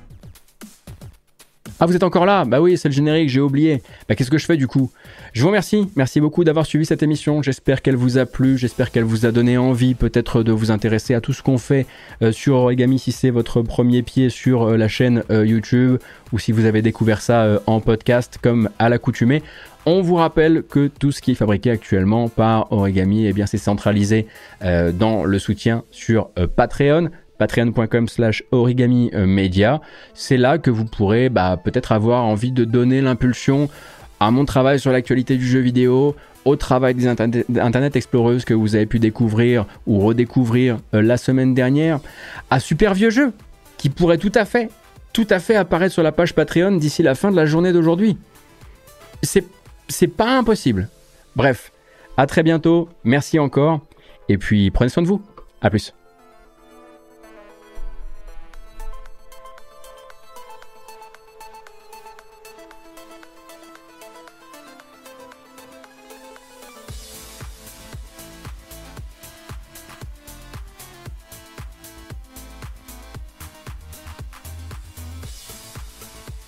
Ah, vous êtes encore là? Bah oui, c'est le générique, j'ai oublié. Bah qu'est-ce que je fais du coup? Je vous remercie, merci beaucoup d'avoir suivi cette émission. J'espère qu'elle vous a plu, j'espère qu'elle vous a donné envie peut-être de vous intéresser à tout ce qu'on fait euh, sur Origami si c'est votre premier pied sur euh, la chaîne euh, YouTube ou si vous avez découvert ça euh, en podcast comme à l'accoutumée. On vous rappelle que tout ce qui est fabriqué actuellement par Origami, eh bien c'est centralisé euh, dans le soutien sur euh, Patreon. patreon.com slash origami media. C'est là que vous pourrez bah, peut-être avoir envie de donner l'impulsion à mon travail sur l'actualité du jeu vidéo, au travail des Internet, Internet Exploreuses que vous avez pu découvrir ou redécouvrir euh, la semaine dernière, à super vieux jeux qui pourraient tout à fait, tout à fait apparaître sur la page Patreon d'ici la fin de la journée d'aujourd'hui. C'est, c'est pas impossible. Bref, à très bientôt, merci encore, et puis prenez soin de vous. À plus.